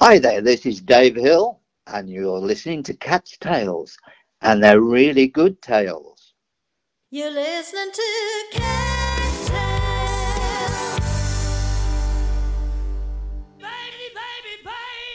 Hi there, this is Dave Hill, and you're listening to Cat's Tales, and they're really good tales. You're listening to Cat Tales. Baby.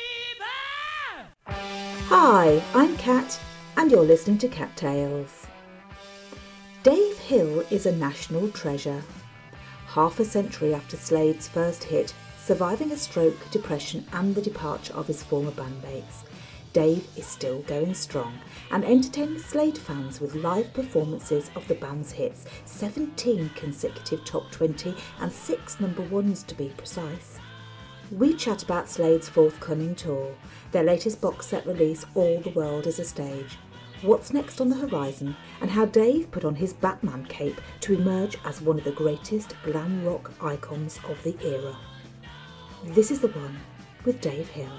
Hi, I'm Kat, and you're listening to Cat Tales. Dave Hill is a national treasure. Half a century after Slade's first hit, surviving a stroke, depression and the departure of his former bandmates, Dave is still going strong and entertaining Slade fans with live performances of the band's hits, 17 consecutive top 20 and 6 number ones to be precise. We chat about Slade's forthcoming tour, their latest box set release, All the World is a Stage, what's next on the horizon, and how Dave put on his Batman cape to emerge as one of the greatest glam rock icons of the era. This is The One with Dave Hill.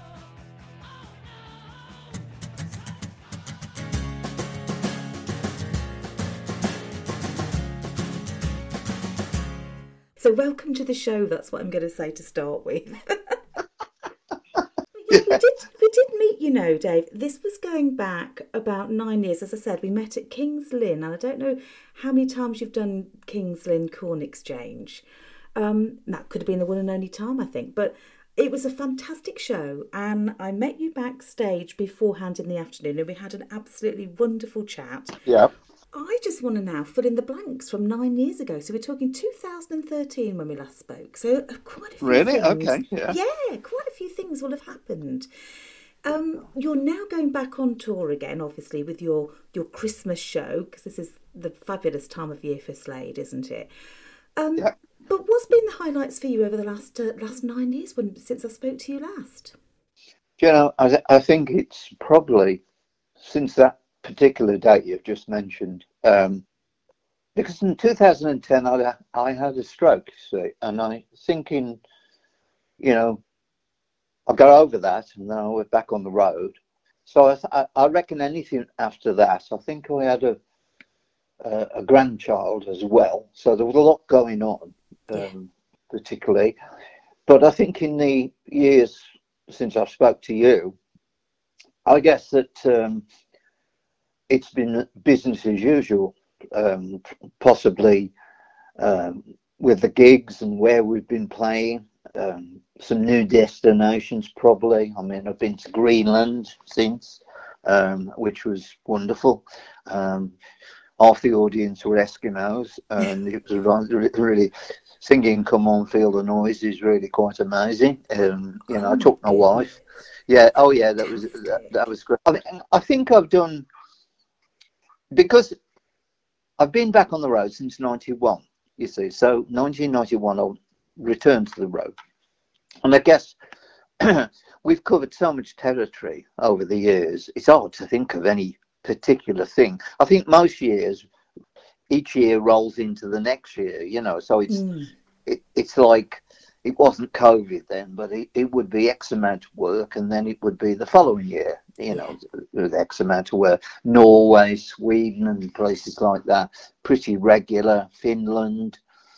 So welcome to the show, that's what I'm going to say to start with. We did meet, you know, Dave. This was going back about 9 years. As I said, we met at King's Lynn, and I don't know how many times you've done King's Lynn Corn Exchange. That could have been the one and only time, I think. But it was a fantastic show, and I met you backstage beforehand in the afternoon, and we had an absolutely wonderful chat. Yeah. I just want to now fill in the blanks from 9 years ago. So we're talking 2013 when we last spoke. So quite a few Really? things. Okay, yeah. Yeah, quite a few things will have happened. You're now going back on tour again, obviously, with your Christmas show, because this is the fabulous time of year for Slade, isn't it? Yeah. But what's been the highlights for you over the last 9 years since I spoke to you last? You know, I think it's probably since that particular date you've just mentioned, because in 2010 I had a stroke, see, and I thinking, you know, I got over that, and then I was back on the road. So I reckon anything after that, I think I had a grandchild as well, so there was a lot going on, particularly. But I think in the years since I spoke to you, I guess that it's been business as usual, possibly with the gigs and where we've been playing, some new destinations probably. I mean, I've been to Greenland since, which was wonderful. Half the audience were Eskimos, and it was really singing "Come On, Feel the Noise" is really quite amazing. You know, I took my wife. Yeah, oh yeah, that was great. I think I've done, because I've been back on the road since 91, you see. So 1991, I returned to the road. And I guess we've covered so much territory over the years, it's hard to think of any particular thing. I think most years, each year rolls into the next year, you know. So it's like, it wasn't COVID then, but it would be X amount of work, and then it would be the following year, you know, with X amount of work. Norway, Sweden, and places like that, pretty regular. Finland.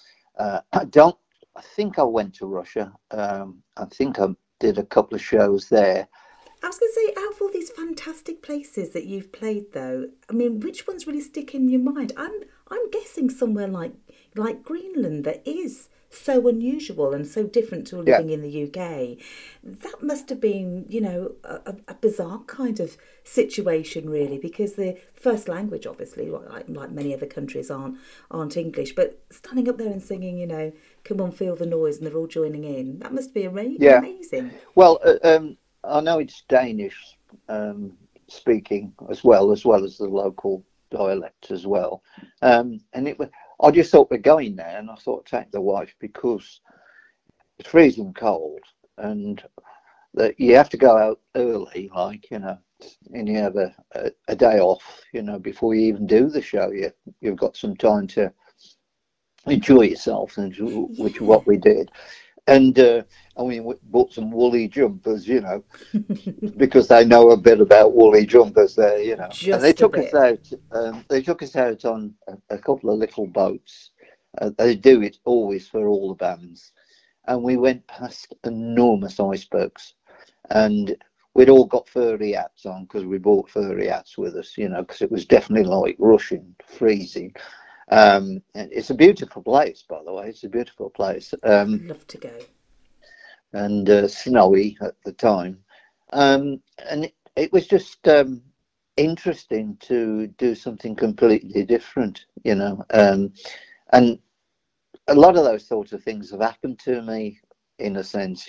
I think I went to Russia. I think I did a couple of shows there. I was going to say, out of all these fantastic places that you've played, though, I mean, which ones really stick in your mind? I'm guessing somewhere like Greenland, that is so unusual and so different to living in the UK. That must have been, you know, a bizarre kind of situation, really, because the first language, obviously, like many other countries, aren't English. But standing up there and singing, you know, "Come On, Feel the Noise," and they're all joining in, that must be amazing. Well, I know it's Danish speaking as well as the local dialect as well, and I just thought we're going there, and I thought take the wife, because it's freezing cold, and that you have to go out early, like, you know, and you have a day off, you know, before you even do the show. You've got some time to enjoy yourself, and which is what we did. And we bought some woolly jumpers, you know, because they know a bit about woolly jumpers there, you know. And they took us out. They took us out on a couple of little boats. They do it always for all the bands, and we went past enormous icebergs, and we'd all got furry hats on because we brought furry hats with us, because it was definitely like Russian, freezing. And it's a beautiful place, by the way. It's a beautiful place. I'd love to go. And snowy at the time. And it was just interesting to do something completely different, and a lot of those sorts of things have happened to me in a sense,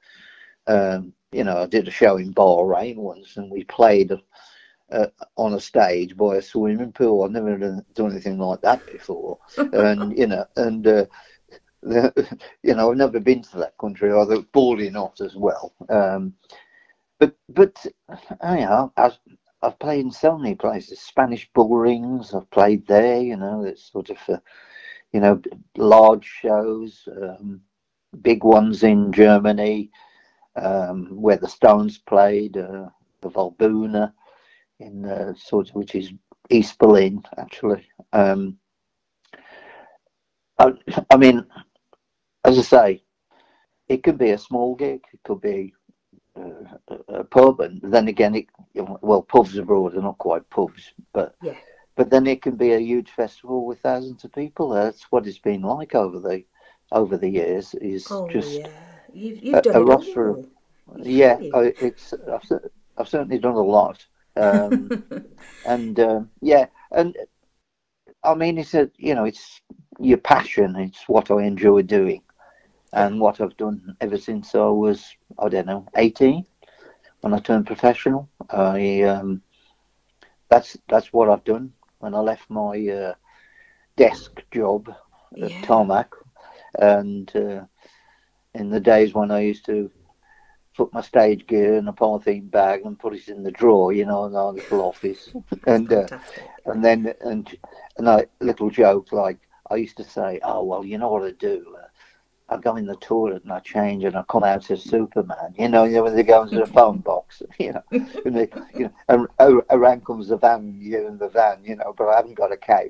I did a show in Bahrain once, and we played on a stage by a swimming pool. I've never done anything like that before, and I've never been to that country, although Baldy not as well. But I've played in so many places. Spanish Bull Rings, I've played there. It's sort of large shows, big ones in Germany, where the Stones played, the Valbuna in which is East Berlin, actually. I mean, as I say, it could be a small gig, it could be a pub, and then again, pubs abroad are not quite pubs, but then it can be a huge festival with thousands of people. That's what it's been like over the years. You've done a it roster. All. I've certainly done a lot, and I mean, it's your passion. It's what I enjoy doing, and what I've done ever since I was, 18, when I turned professional. That's what I've done. When I left my desk job at Tarmac, and in the days when I used to put my stage gear in a polythene bag and put it in the drawer, in our little office, and a little joke, like I used to say, oh well, you know what I do? I go in the toilet and I change and I come out as Superman, when they go into the phone box, and around comes the van, you're in the van, but I haven't got a cape.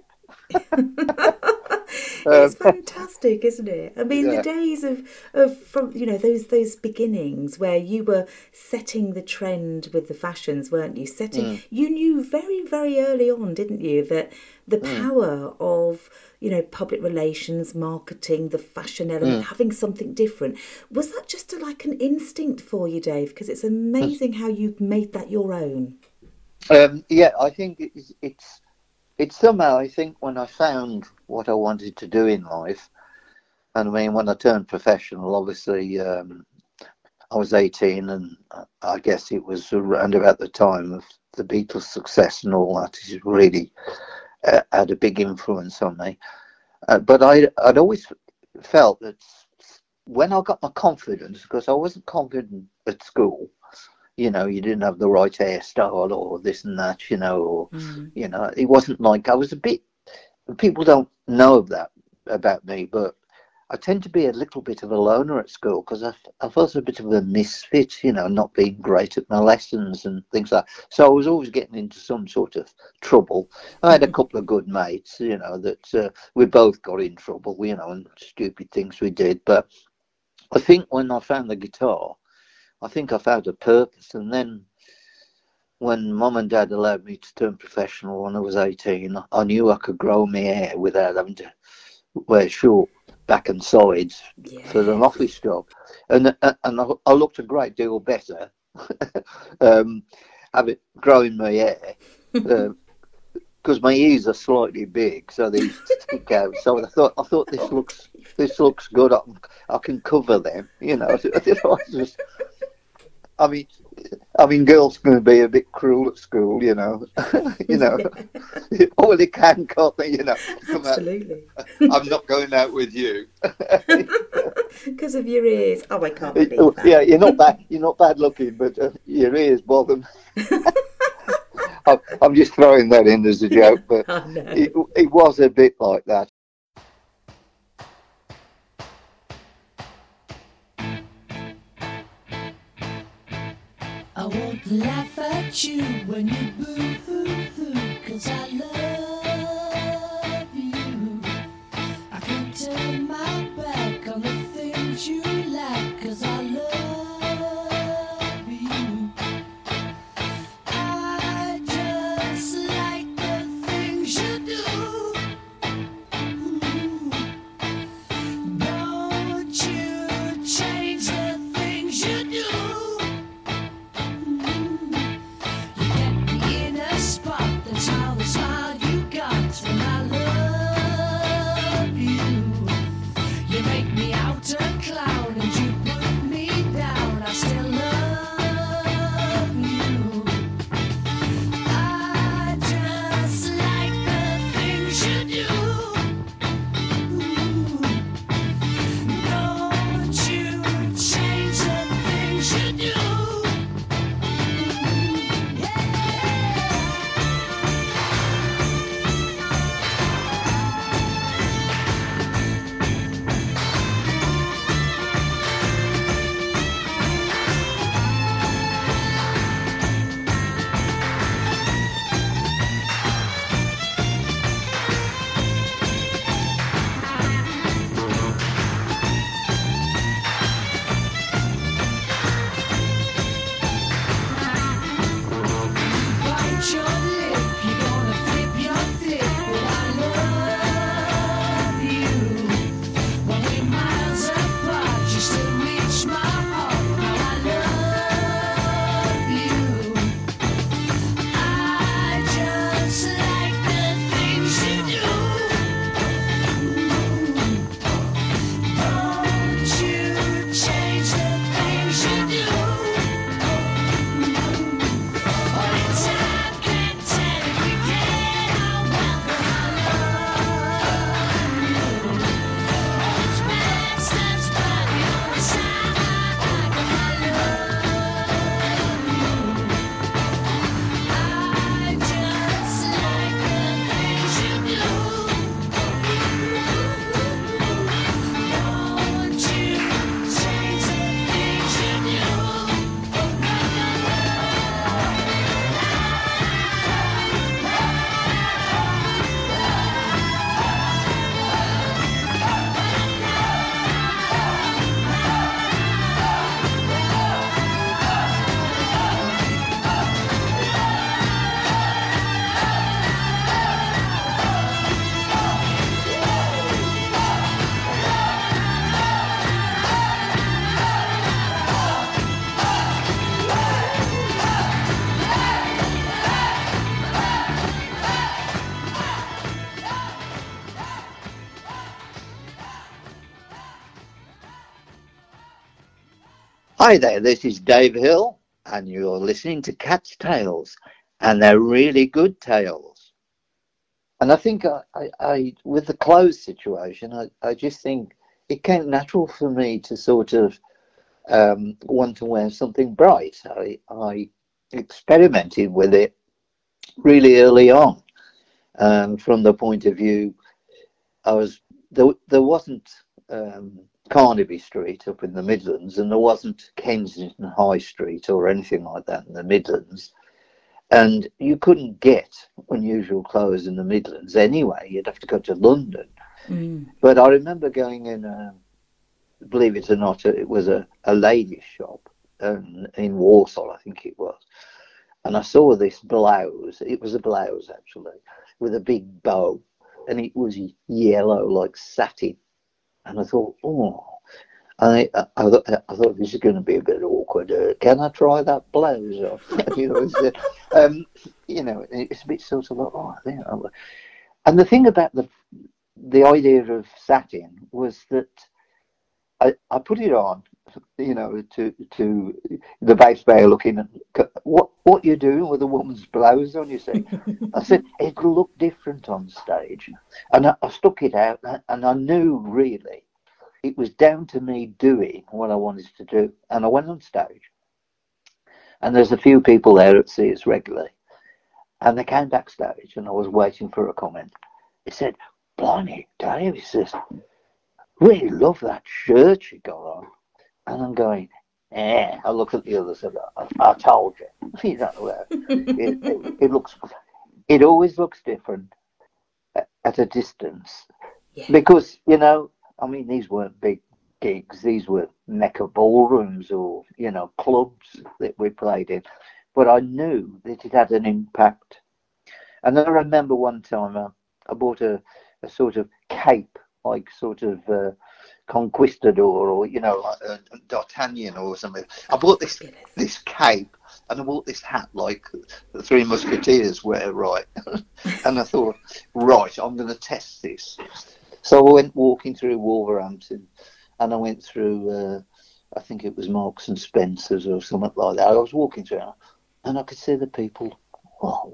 It's fantastic, isn't it? I mean, the days of from those beginnings where you were setting the trend with the fashions, weren't you? You knew very, very early on, didn't you, that the power of public relations, marketing, the fashion element, having something different. Was that just like an instinct for you, Dave? Because it's amazing how you've made that your own. I think it's somehow, I think, when I found what I wanted to do in life, and I mean, when I turned professional, obviously, I was 18, and I guess it was around about the time of the Beatles' success and all that. It really had a big influence on me. But I'd always felt that when I got my confidence, because I wasn't confident at school, you didn't have the right hairstyle or this and that, it wasn't like I was a bit, people don't know that about me, but I tend to be a little bit of a loner at school because I felt a bit of a misfit, not being great at my lessons and things like that. So I was always getting into some sort of trouble. I had a couple of good mates, that we both got in trouble, and stupid things we did. But I think when I found the guitar, I think I found a purpose. And then when Mum and Dad allowed me to turn professional when I was 18, I knew I could grow my hair without having to wear short back and sides for an office job, and I looked a great deal better growing my hair because my ears are slightly big, so they stick out. So I thought this looks good. I can cover them, I mean, girls can be a bit cruel at school, All they can't they, Absolutely. I'm not going out with you because of your ears. Oh, I can't believe that. Yeah, you're not bad looking, but your ears bother me. I'm just throwing that in as a joke, but it was a bit like that. I won't laugh at you when you boo-hoo-hoo, 'cause I love you. I can turn my back on the things you like, 'cause I love you. Hi there, this is Dave Hill, and you're listening to Cat's Tales, and they're really good tales. And I think I with the clothes situation, I just think it came natural for me to sort of want to wear something bright. I experimented with it really early on, from the point of view, there wasn't Carnaby Street up in the Midlands, and there wasn't Kensington High Street or anything like that in the Midlands, and you couldn't get unusual clothes in the Midlands anyway. You'd have to go to London. But I remember going in, believe it or not, it was a ladies' shop in Walsall, I think it was, and I saw this blouse. It was a blouse actually, with a big bow, and it was yellow like satin. And I thought, I thought this is going to be a bit awkward. Can I try that blouse on? It's a bit sort of like, I think. And the thing about the idea of satin was that I put it on, to the bass player looking at what you're doing with a woman's blouse on. You see, I said it'll look different on stage, and I stuck it out, and I knew really it was down to me doing what I wanted to do. And I went on stage, and there's a few people there that see us regularly, and they came backstage, and I was waiting for a comment. He said, "Blimey, Dave," he says, "really love that shirt you got on." And I'm going, I look at the others and I told you. You know, it always looks different at a distance. Yeah. Because, these weren't big gigs. These were Mecca ballrooms or, clubs that we played in. But I knew that it had an impact. And then I remember one time I bought a sort of cape, like sort of conquistador, or like D'Artagnan or something. I bought this cape, and I bought this hat like the Three Musketeers wear, right? And I thought, right, I'm going to test this. So I went walking through Wolverhampton, and I went through, I think it was Marks and Spencer's or something like that. I was walking through, and I could see the people. Oh,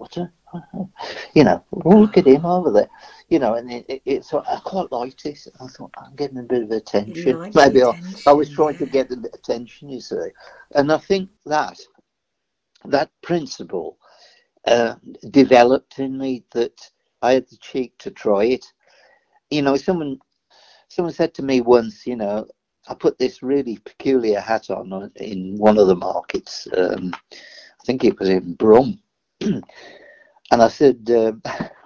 look at him over there, and it's I quite liked it. I thought, I'm getting a bit of attention. Maybe I was trying to get the attention, you see. And I think that principle developed in me, that I had the cheek to try it. Someone said to me once, I put this really peculiar hat on in one of the markets. I think it was in Brum. And I said, does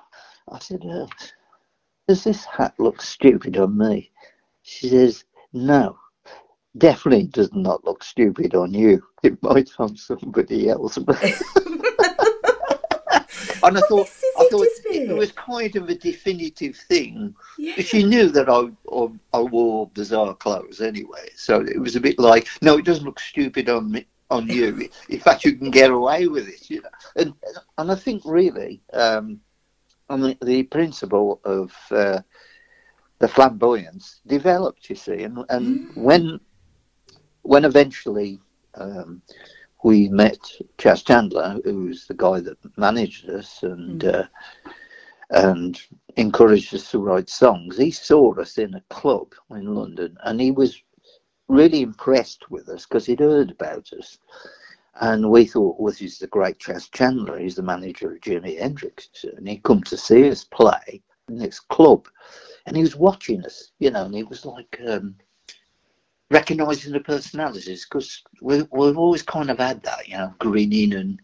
this hat look stupid on me? She says, no, definitely does not look stupid on you. It might on somebody else. And I thought it was kind of a definitive thing. Yeah. She knew that I wore bizarre clothes anyway. So it was a bit like, no, it doesn't look stupid on me. On you, in fact, you can get away with it, and I think really, the principle of the flamboyance developed, you see, and when eventually we met Chas Chandler, who's the guy that managed us and encouraged us to write songs, he saw us in a club in London, and he was really impressed with us because he'd heard about us, and we thought, well, this is the great Chas Chandler. He's the manager of Jimi Hendrix, and he'd come to see us play in this club, and he was watching us, and he was like recognising the personalities, because we've always kind of had that, grinning and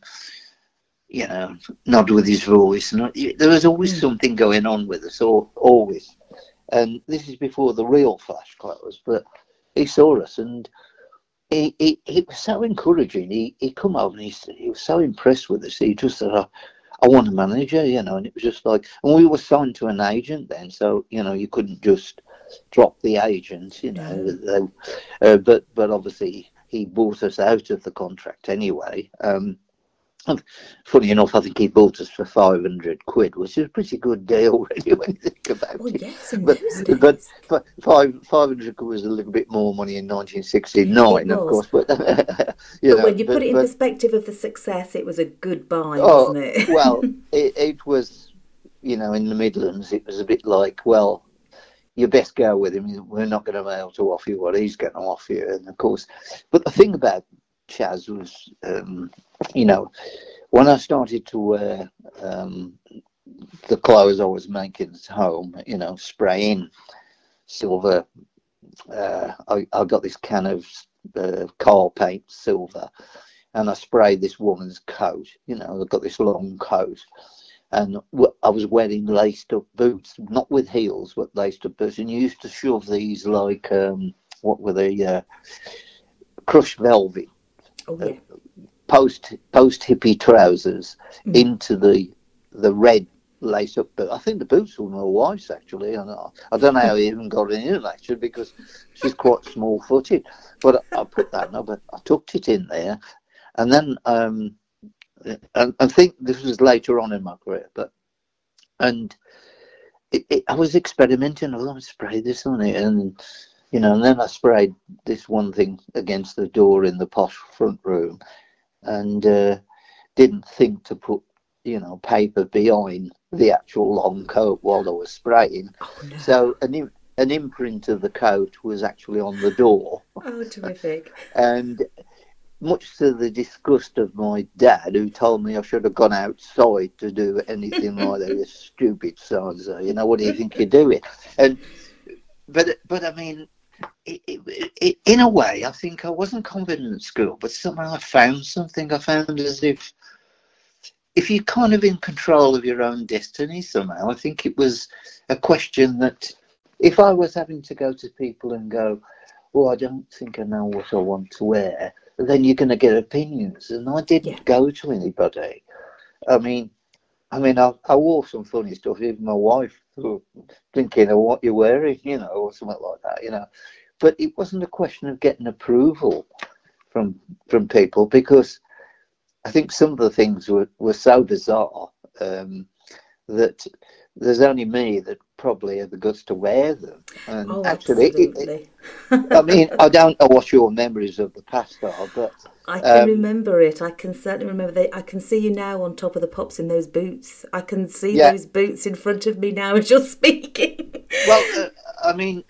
nod with his voice, and there was always something going on with us, always. And this is before the real flash clothes, but he saw us, and he was so encouraging. He come over and he was so impressed with us. He just said, I want a manager, and it was just like, and we were signed to an agent then, so, you couldn't just drop the agent, but obviously he bought us out of the contract anyway. And funny enough, I think he bought us for 500 quid, which is a pretty good deal, really, when you think about Well, it. yes, in But, those days. but 500 quid was a little bit more money in It 1969, of was. course. But, you But know, when you put it in perspective of the success, it was a good buy, oh, wasn't it? well, it was, you know, in the Midlands, it was a bit like, well, you best go with him. We're not going to be able to offer you what he's going to offer you. And of course, but the thing about Chas was, you know, when I started to wear the clothes I was making at home, you know, spraying silver, I got this can of car paint silver, and I sprayed this woman's coat. You know, I got this long coat, and I was wearing laced up boots, not with heels, but laced up boots. And you used to shove these like what were they? Crushed velvet, Oh, yeah. post hippie trousers into the red lace up boot. I think the boots were my wife's actually, and I don't know how he even got it in actually because she's quite small footed. But I put that in, but I tucked it in there, and then and I think this was later on in my career, and I was experimenting. I was going to spray this on it, and you know, and then I sprayed this one thing against the door in the posh front room, and didn't think to put, you know, paper behind the actual long coat while I was spraying. Oh, no. So an imprint of the coat was actually on the door. Oh, terrific. And much to the disgust of my dad, who told me I should have gone outside to do anything like that, you stupid so-and-so, you know, what do you think you're doing? And but I mean, in a way, I think I wasn't confident at school, but somehow I found something. I found as if you're kind of in control of your own destiny somehow. I think it was a question that if I was having to go to people and go, oh, I don't think I know what I want to wear, then you're going to get opinions. And I didn't go to anybody. I mean, I wore some funny stuff. Even my wife thinking of what you're wearing, you know, or something like that, you know. But it wasn't a question of getting approval from people, because I think some of the things were so bizarre that there's only me that probably had the guts to wear them. And absolutely. I mean, I don't know what your memories of the past are, but I can remember it. I can certainly remember. I can see you now on top of the pops in those boots. I can see those boots in front of me now as you're speaking. Well, I mean,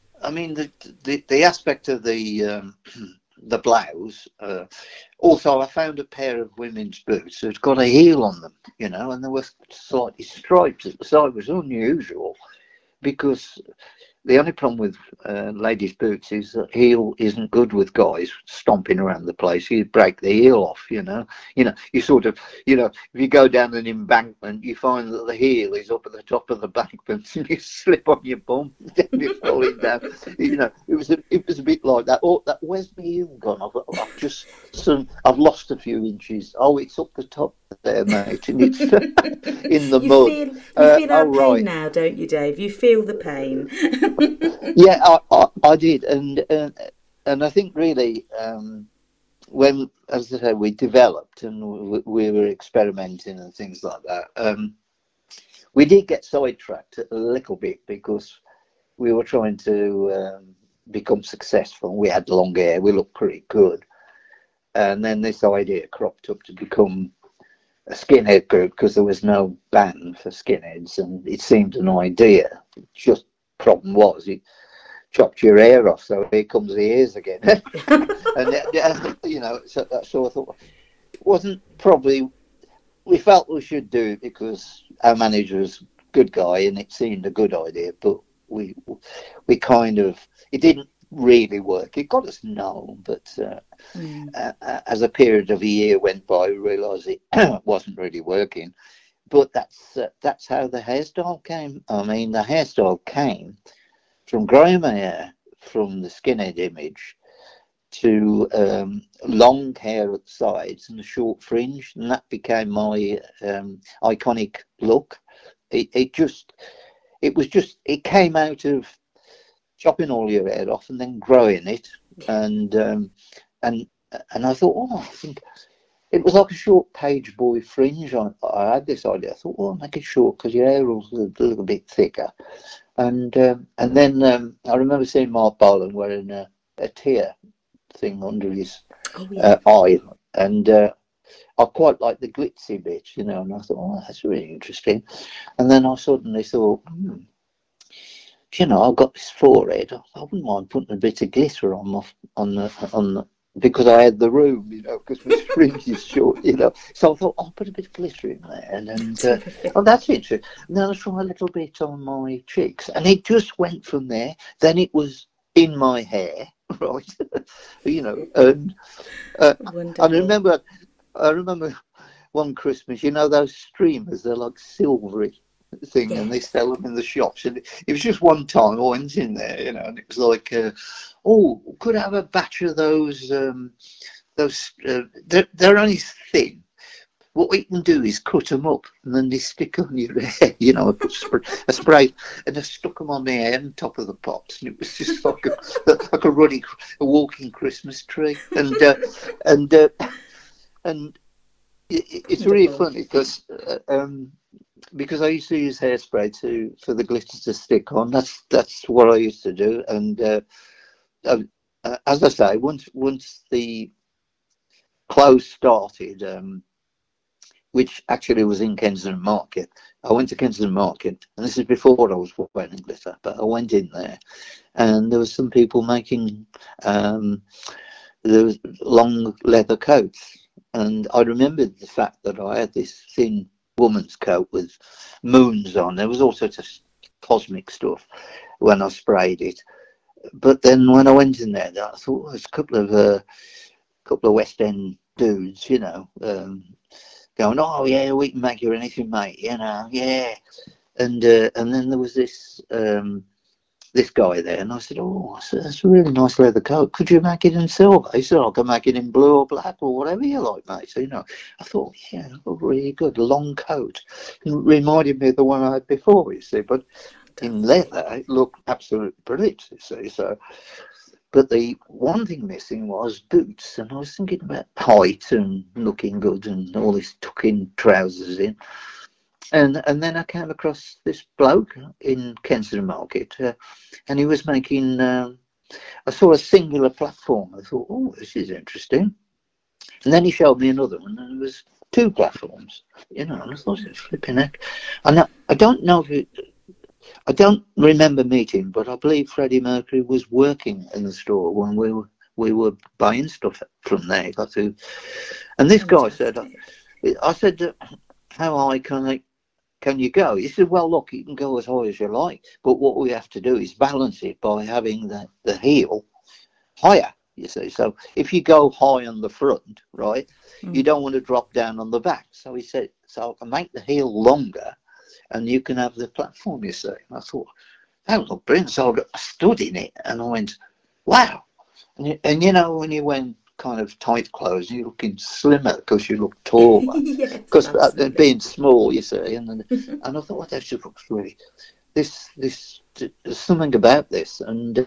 the aspect of the blouse. Also, I found a pair of women's boots that's got a heel on them, you know, and there were slightly stripes at the side. It was unusual, because the only problem with ladies' boots is that heel isn't good with guys stomping around the place. You break the heel off, you know. You sort of, you know, if you go down an embankment, you find that the heel is up at the top of the embankment, and you slip on your bum, you're falling down. You know, it was a bit like that. Oh, where's my heel gone? I've lost a few inches. Oh, it's up the top there, mate, and it's in the mud. You feel our pain now, don't you, Dave? You feel the pain. Yeah, I did, and I think really when, as I say, we developed and we were experimenting and things like that, we did get sidetracked a little bit because we were trying to become successful. We had long hair, we looked pretty good, and then this idea cropped up to become a skinhead group because there was no ban for skinheads, and it seemed an idea. Just problem was it chopped your hair off, so here comes the ears again. And you know, so I thought it wasn't probably. We felt we should do it because our manager was a good guy and it seemed a good idea, but we kind of, it didn't really work. It got us known, but as a period of a year went by, we realised it wasn't really working. But that's how the hairstyle came. I mean, the hairstyle came from growing my hair from the skinhead image to long hair at the sides and a short fringe, and that became my iconic look. It came out of chopping all your hair off and then growing it, and I thought, oh, I think it was like a short page boy fringe. I had this idea. I thought, well, I'll make it short because your hair was a little bit thicker. And then I remember seeing Mark Bolan wearing a tear thing under his eye, and I quite like the glitzy bit, you know. And I thought, oh, that's really interesting. And then I suddenly thought, you know, I've got this forehead. I wouldn't mind putting a bit of glitter on the because I had the room, you know, because my fringe is short, you know. So I thought, I'll put a bit of glitter in there. And oh, that's interesting. And then I try a little bit on my cheeks. And it just went from there. Then it was in my hair, right? You know, and I remember one Christmas, you know, those streamers, they're like silvery thing, and they sell them in the shops. And it was just one time I went in there, you know, and it was like, could I have a batch of those? They're only thin. What we can do is cut them up, and then they stick on your hair. You know, I put a spray, and I stuck them on my hair on top of the pots, and it was just like a walking Christmas tree. And it's really funny because I used to use hairspray for the glitter to stick on. That's what I used to do. And as I say, once the clothes started, which actually was in Kensington Market, I went to Kensington Market, and this is before I was wearing glitter, but I went in there, and there was some people making the long leather coats. And I remembered the fact that I had this thin woman's coat with moons on. There was all sorts of cosmic stuff when I sprayed it. But then when I went in there, I thought, well, there's a couple of West End dudes, you know, going, oh yeah, we can make you anything, mate, you know, yeah. And then there was this guy there, and I said, oh, that's a really nice leather coat. Could you make it in silver? He said, I can make it in blue or black or whatever you like, mate. So, you know, I thought, yeah, really good, long coat. It reminded me of the one I had before, you see, but in leather, it looked absolutely brilliant, you see. So, but the one thing missing was boots, and I was thinking about height and looking good and all this tuck-in trousers in. And then I came across this bloke in Kensington Market, and he was making I saw a singular platform. I thought, oh, this is interesting. And then he showed me another one, and there was two platforms, you know, and I thought, it's flipping heck. And I don't know I don't remember meeting, but I believe Freddie Mercury was working in the store when we were buying stuff from there. And this guy said, I said, how high can you go? He said, well, look, you can go as high as you like, but what we have to do is balance it by having the heel higher, you see. So if you go high on the front, right, you don't want to drop down on the back. So he said, so I can make the heel longer and you can have the platform, you see. And I thought, that looked brilliant. So I stood in it and I went, wow. And you know, when you went kind of tight clothes, you're looking slimmer because you look taller. Because being small, you see. And I thought, well, that just looks really, there's something about this. And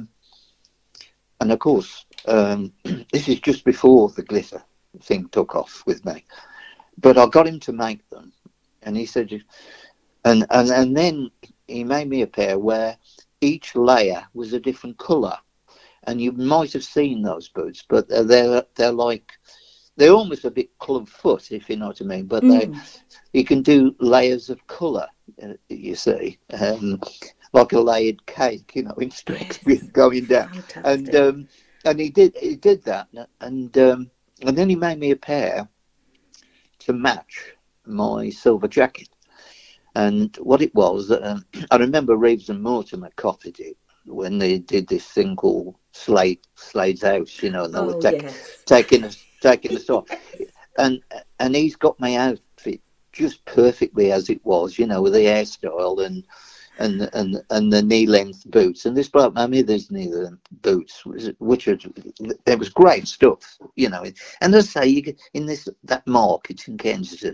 of course, this is just before the glitter thing took off with me. But I got him to make them. And he said, and then he made me a pair where each layer was a different colour. And you might have seen those boots, but they're like, they're almost a bit club foot, if you know what I mean. But you can do layers of colour, you see, like a layered cake, you know, instead of going down. Fantastic. And he did that, and then he made me a pair to match my silver jacket. And what it was, I remember Reeves and Mortimer copied it when they did this thing called Slade's House, you know, and they were taking us off. And he's got my outfit just perfectly as it was, you know, with the hairstyle and the knee-length boots. And this bloke made me these knee-length boots, which it was great stuff, you know. And as I say, you get in that market in Kensington,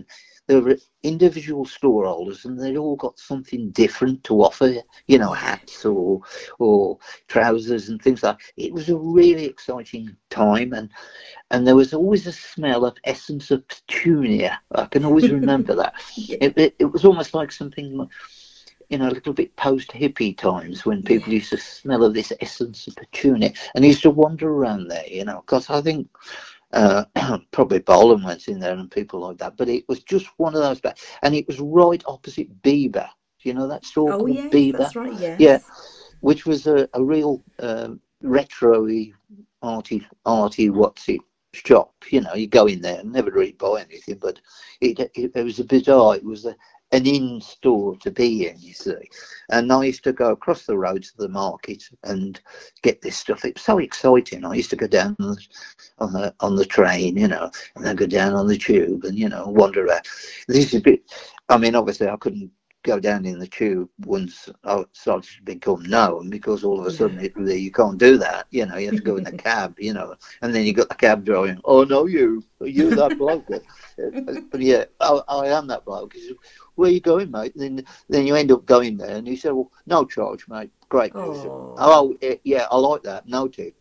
there were individual store holders, and they'd all got something different to offer. You know, hats or trousers and things like that. It was a really exciting time, and there was always a smell of essence of petunia. I can always remember that. It was almost like something, you know, a little bit post-hippie times when people used to smell of this essence of petunia, and I used to wander around there, you know, because I think probably Bolan went in there and people like that, but it was just one of those, and it was right opposite Bieber. You know that store called Bieber? That's right, yes. Yeah, which was a real retro-y, arty what's it shop. You know, you go in there and never really buy anything, but it was a bizarre. It was an in store to be in, you see. And I used to go across the road to the market and get this stuff. It was so exciting. I used to go down on the train, you know, and then go down on the tube and, you know, wander around. This is a bit, I mean, obviously I couldn't go down in the tube once I started to become known, because all of a sudden you can't do that, you know. You have to go in a cab, you know, and then you got the cab driving. Oh no, you that bloke. But yeah, I am that bloke. He said, where are you going, mate? And then you end up going there, and he said, well, no charge, mate. Great. Oh yeah, I like that. No tip.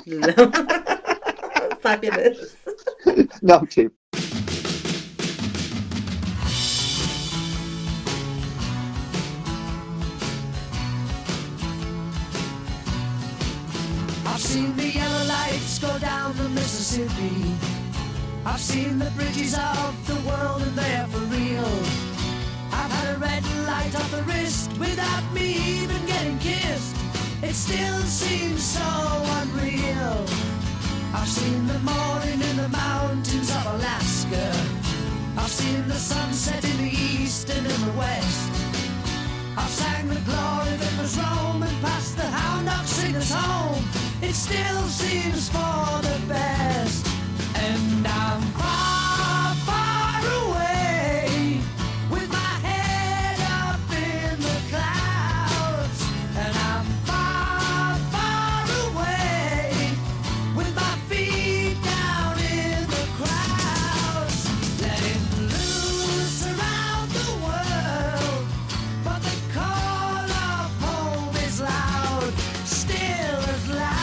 Fabulous. No tip. I've seen the yellow lights go down the Mississippi. I've seen the bridges of the world, and they're for real. I've had a red light off the wrist without me even getting kissed. It still seems so unreal. I've seen the morning in the mountains of Alaska. I've seen the sunset in the east and in the west. I've sang the glory that was Rome and passed the hound dog singers home. It still seems for the best. And I'm far, far away, with my head up in the clouds. And I'm far, far away, with my feet down in the crowds. Letting loose around the world, but the call of home is loud, still as loud.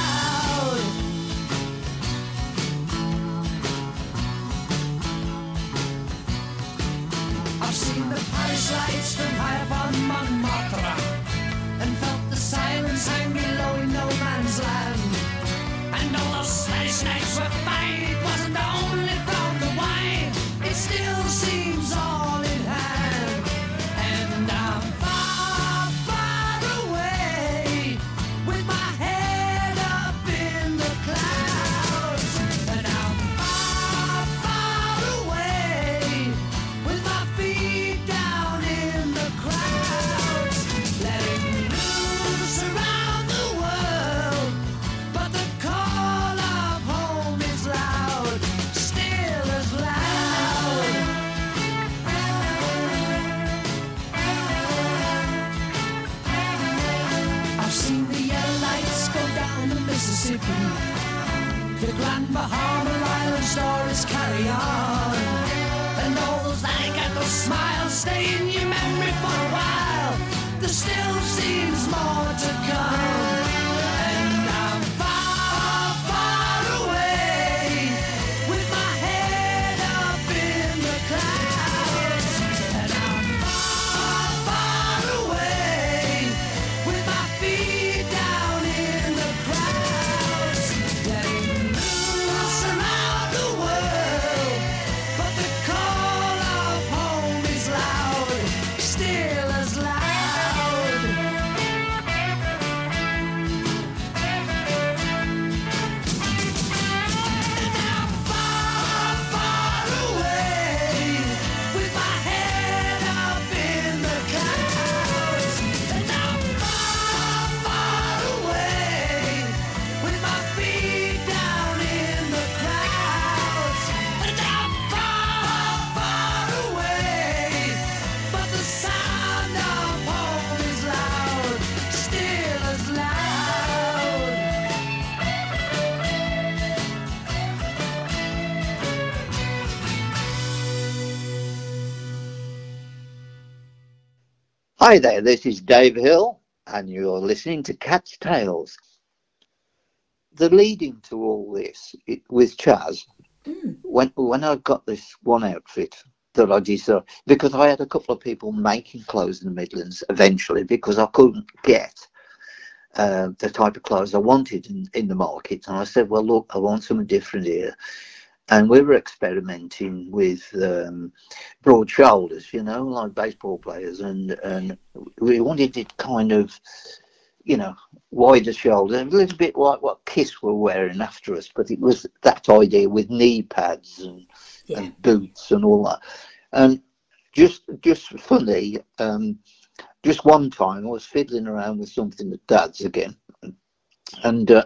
I've seen the Paris lights from high upon Montmartre, and felt the silence hang below in no man's land. And all those Spanish nights were fine, it wasn't only from the wine, it still seems all in hand. And I'm far, far away, with my head up in the clouds. And I'm far, far away, with my feet down in the crowds. Letting loose around the world, but the call of home is loud, still as loud. I've seen the yellow lights go down the Mississippi. The Grand Bahama Island stories carry on, and all those alligator smiles stay in your memory for a while. There still seems more to come. And I'm far, far away, with my head up in the clouds. And I'm far, far away, with my feet down in the crowds. Letting loose around the world, but the call of home is loud, still as loud. Hi there, this is Dave Hill, and you're listening to Cat's Tales. The leading to all this with Chas, when I got this one outfit that I decided, because I had a couple of people making clothes in the Midlands eventually, because I couldn't get the type of clothes I wanted in the market. And I said, well, look, I want something different here. And we were experimenting with broad shoulders, you know, like baseball players. And we wanted it kind of, you know, wider shoulders, a little bit like what Kiss were wearing after us. But it was that idea with knee pads and boots and all that. And just funny, just one time I was fiddling around with something at Dad's again. And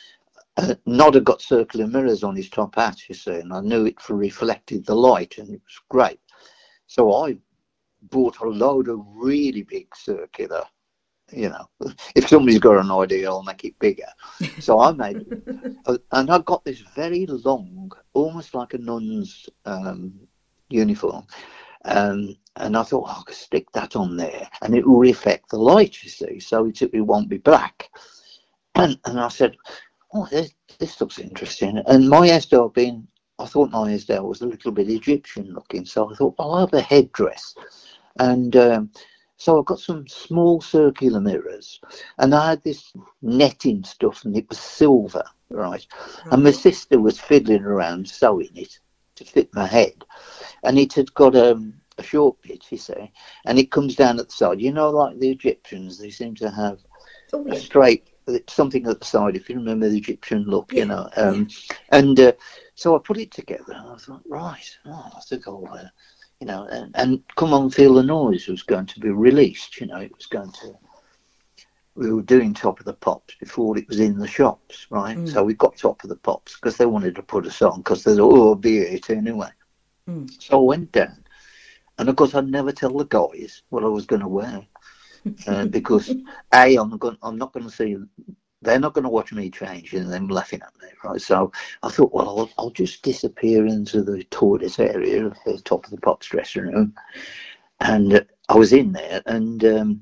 Nod had got circular mirrors on his top hat, you see, and I knew it reflected the light, and it was great. So I bought a load of really big circular, you know. If somebody's got an idea, I'll make it bigger. So I made it, and I got this very long, almost like a nun's uniform, and I thought, oh, I could stick that on there, and it will reflect the light, you see, so it won't be black. And I said, oh, this looks interesting. And my hairstyle I thought my hairstyle was a little bit Egyptian looking, so I thought, well, I'll have a headdress. And so I got some small circular mirrors, and I had this netting stuff, and it was silver, right? And my sister was fiddling around sewing it to fit my head, and it had got a short bit, you see, and it comes down at the side. You know, like the Egyptians, they seem to have a straight, something at the side, if you remember the Egyptian look, you know. And so I put it together, and I thought, right, I think I'll, you know, and Come On Feel the Noise was going to be released, you know, it was going to, we were doing Top of the Pops before it was in the shops, right? So we got Top of the Pops because they wanted to put us on, because they thought, oh, it'll be it anyway. So I went down, and of course I'd never tell the guys what I was going to wear. Because I'm not going to see, they're not going to watch me change and them laughing at me, right? So I thought, well, I'll just disappear into the toilet area of the Top of the Pops dressing room, and I was in there, and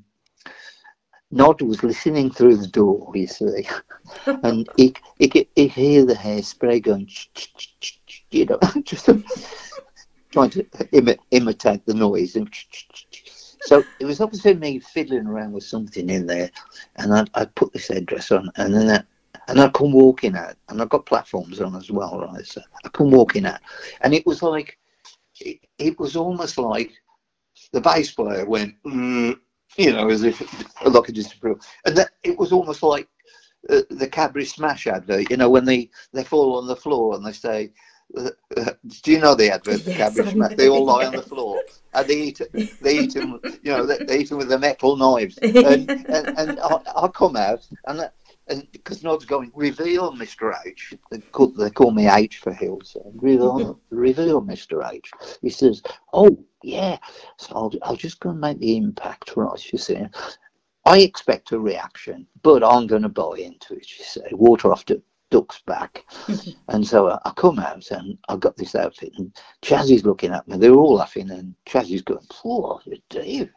Nod was listening through the door, you see, and he could hear the hairspray going, you know, just trying to imitate the noise. So it was obviously me fiddling around with something in there, and I put this headdress on, and then I come walking out, and I've got platforms on as well, right? So I come walking out, and it was like, it was almost like the bass player went, you know, as if like a disapproval, and that it was almost like the Cadbury Smash advert, you know, when they fall on the floor and they say, do you know the advert? The Cadbury Smash. They all lie on the floor, and they eat them. You know, they eat them with the metal knives. And I come out, and because Nod's going, reveal Mr. H. They call me H for Hill. So reveal Mr. H. He says, oh yeah. So I'll just go and make the impact, right? You see, I expect a reaction, but I'm going to buy into it. You see, water off the duck's back. And so I come out, and I got this outfit, and Chazzy's looking at me. They were all laughing, and Chazzy's going, "Oh, Dave,"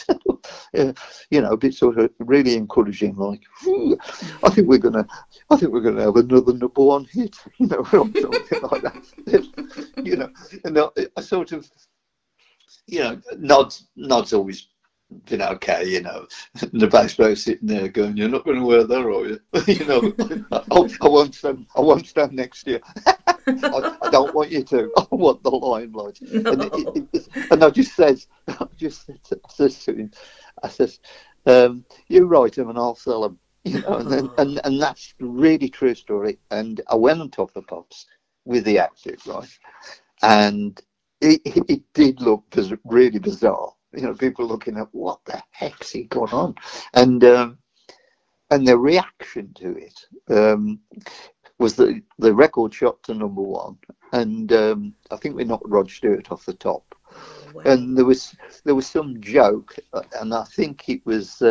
you know, a bit sort of really encouraging, like, I think we're gonna have another number one hit, you know, or something like that. You know, and I sort of, you know, Nod's always been okay, you know. And the bass player sitting there going, "You're not going to wear that, are you?" You know, I won't stand next to you. I don't want you to. I want the limelight. No. And I just said to him, I says, "You write them and I'll sell them." You know, and that's a really true story. And I went on Top of the Pops with the outfit, right, and it did look really bizarre. You know, people looking at, what the heck's he got on, and the reaction to it was the record shot to number one, and I think we knocked Rod Stewart off the top. Wow. And there was some joke, and I think it was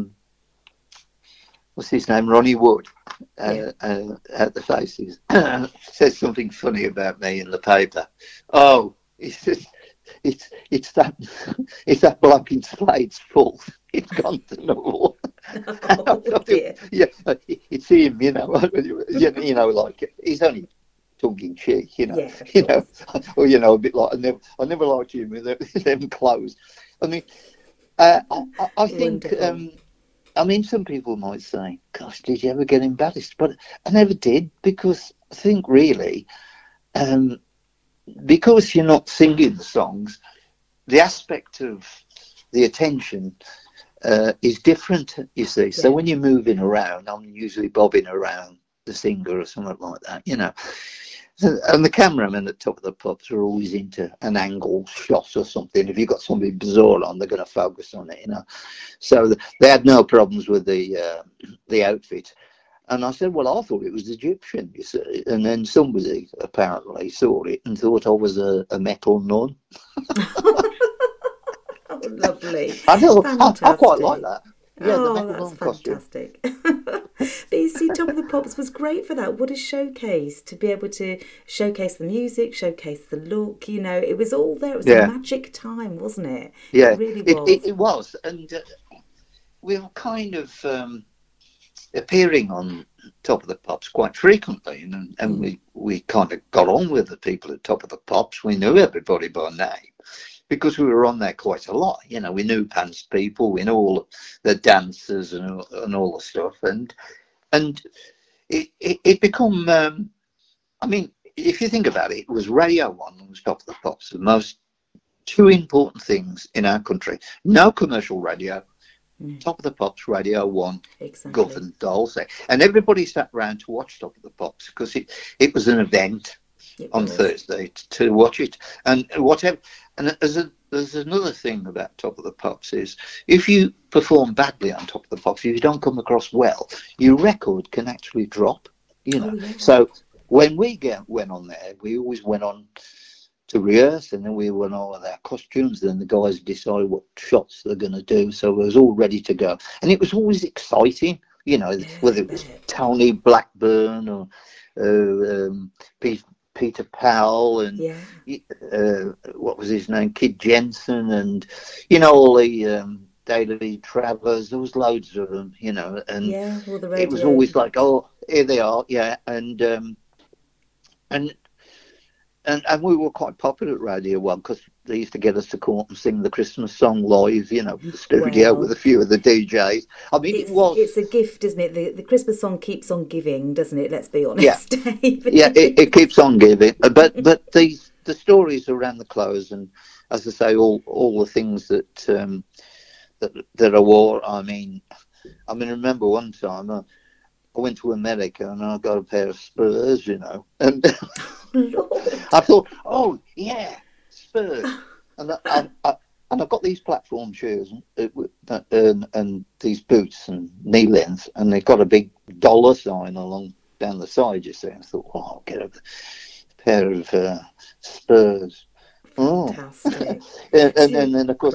what's his name, Ronnie Wood, at the Faces, said something funny about me in the paper. Oh, he says, it's that it's that bloke in Slade's fault. It's gone to Noel. Oh, dear. Yeah, it's him. You know, like he's only tongue in cheek. Yeah, or a bit like I never liked you with them clothes. I mean, I think. I mean, some people might say, "Gosh, did you ever get embarrassed?" But I never did, because I think really, because you're not singing the songs, the aspect of the attention is different, you see. So when you're moving around, I'm usually bobbing around the singer or something like that, And the cameramen at Top of the Pops are always into an angle shot or something. If you've got somebody bizarre on, they're going to focus on it, So they had no problems with the outfit. And I said, well, I thought it was Egyptian, you see. And then somebody apparently saw it and thought I was a metal nun. Oh, lovely. I quite like that. Yeah, that's fantastic. But you see, Top of the Pops was great for that. What a showcase, to be able to showcase the music, showcase the look. It was all there. It was a magic time, wasn't it? Yeah, it really was. It was. And we were kind of appearing on Top of the Pops quite frequently. And we kind of got on with the people at Top of the Pops. We knew everybody by name, because we were on there quite a lot. We knew Pants people, we knew all the dancers and all the stuff, and it become. I mean, if you think about it, it was Radio 1 and Top of the Pops, the most two important things in our country. No commercial radio. Top of the Pops, Radio 1, exactly. governed the whole thing, and everybody sat round to watch Top of the Pops, because it was an event on Thursday to watch it, and whatever. And there's another thing about Top of the Pops is, if you perform badly on Top of the Pops, if you don't come across well, your record can actually drop. Oh, yeah. So when we went on there, we always went on to rehearse, and then we went on with our costumes. Then the guys decide what shots they're going to do, so it was all ready to go, and it was always exciting. Whether it was Tony Blackburn or Peter Powell and what was his name, Kid Jensen, and all the Daily Travers. There was loads of them, and all the radio. It was always like, oh, here they are, and we were quite popular at Radio 1, because they used to get us to come up and sing the Christmas song live, in the studio with a few of the DJs. I mean, it's a gift, isn't it? The Christmas song keeps on giving, doesn't it? Let's be honest. Yeah, it keeps on giving. But the stories around the clothes, and as I say, all the things that I wore. I mean, remember one time I went to America and I got a pair of Spurs, and I thought, oh yeah, Spurs, and I've got these platform shoes and these boots and knee lengths, and they've got a big dollar sign along down the side. You see, I thought, oh, I'll get a pair of Spurs. Fantastic. and then of course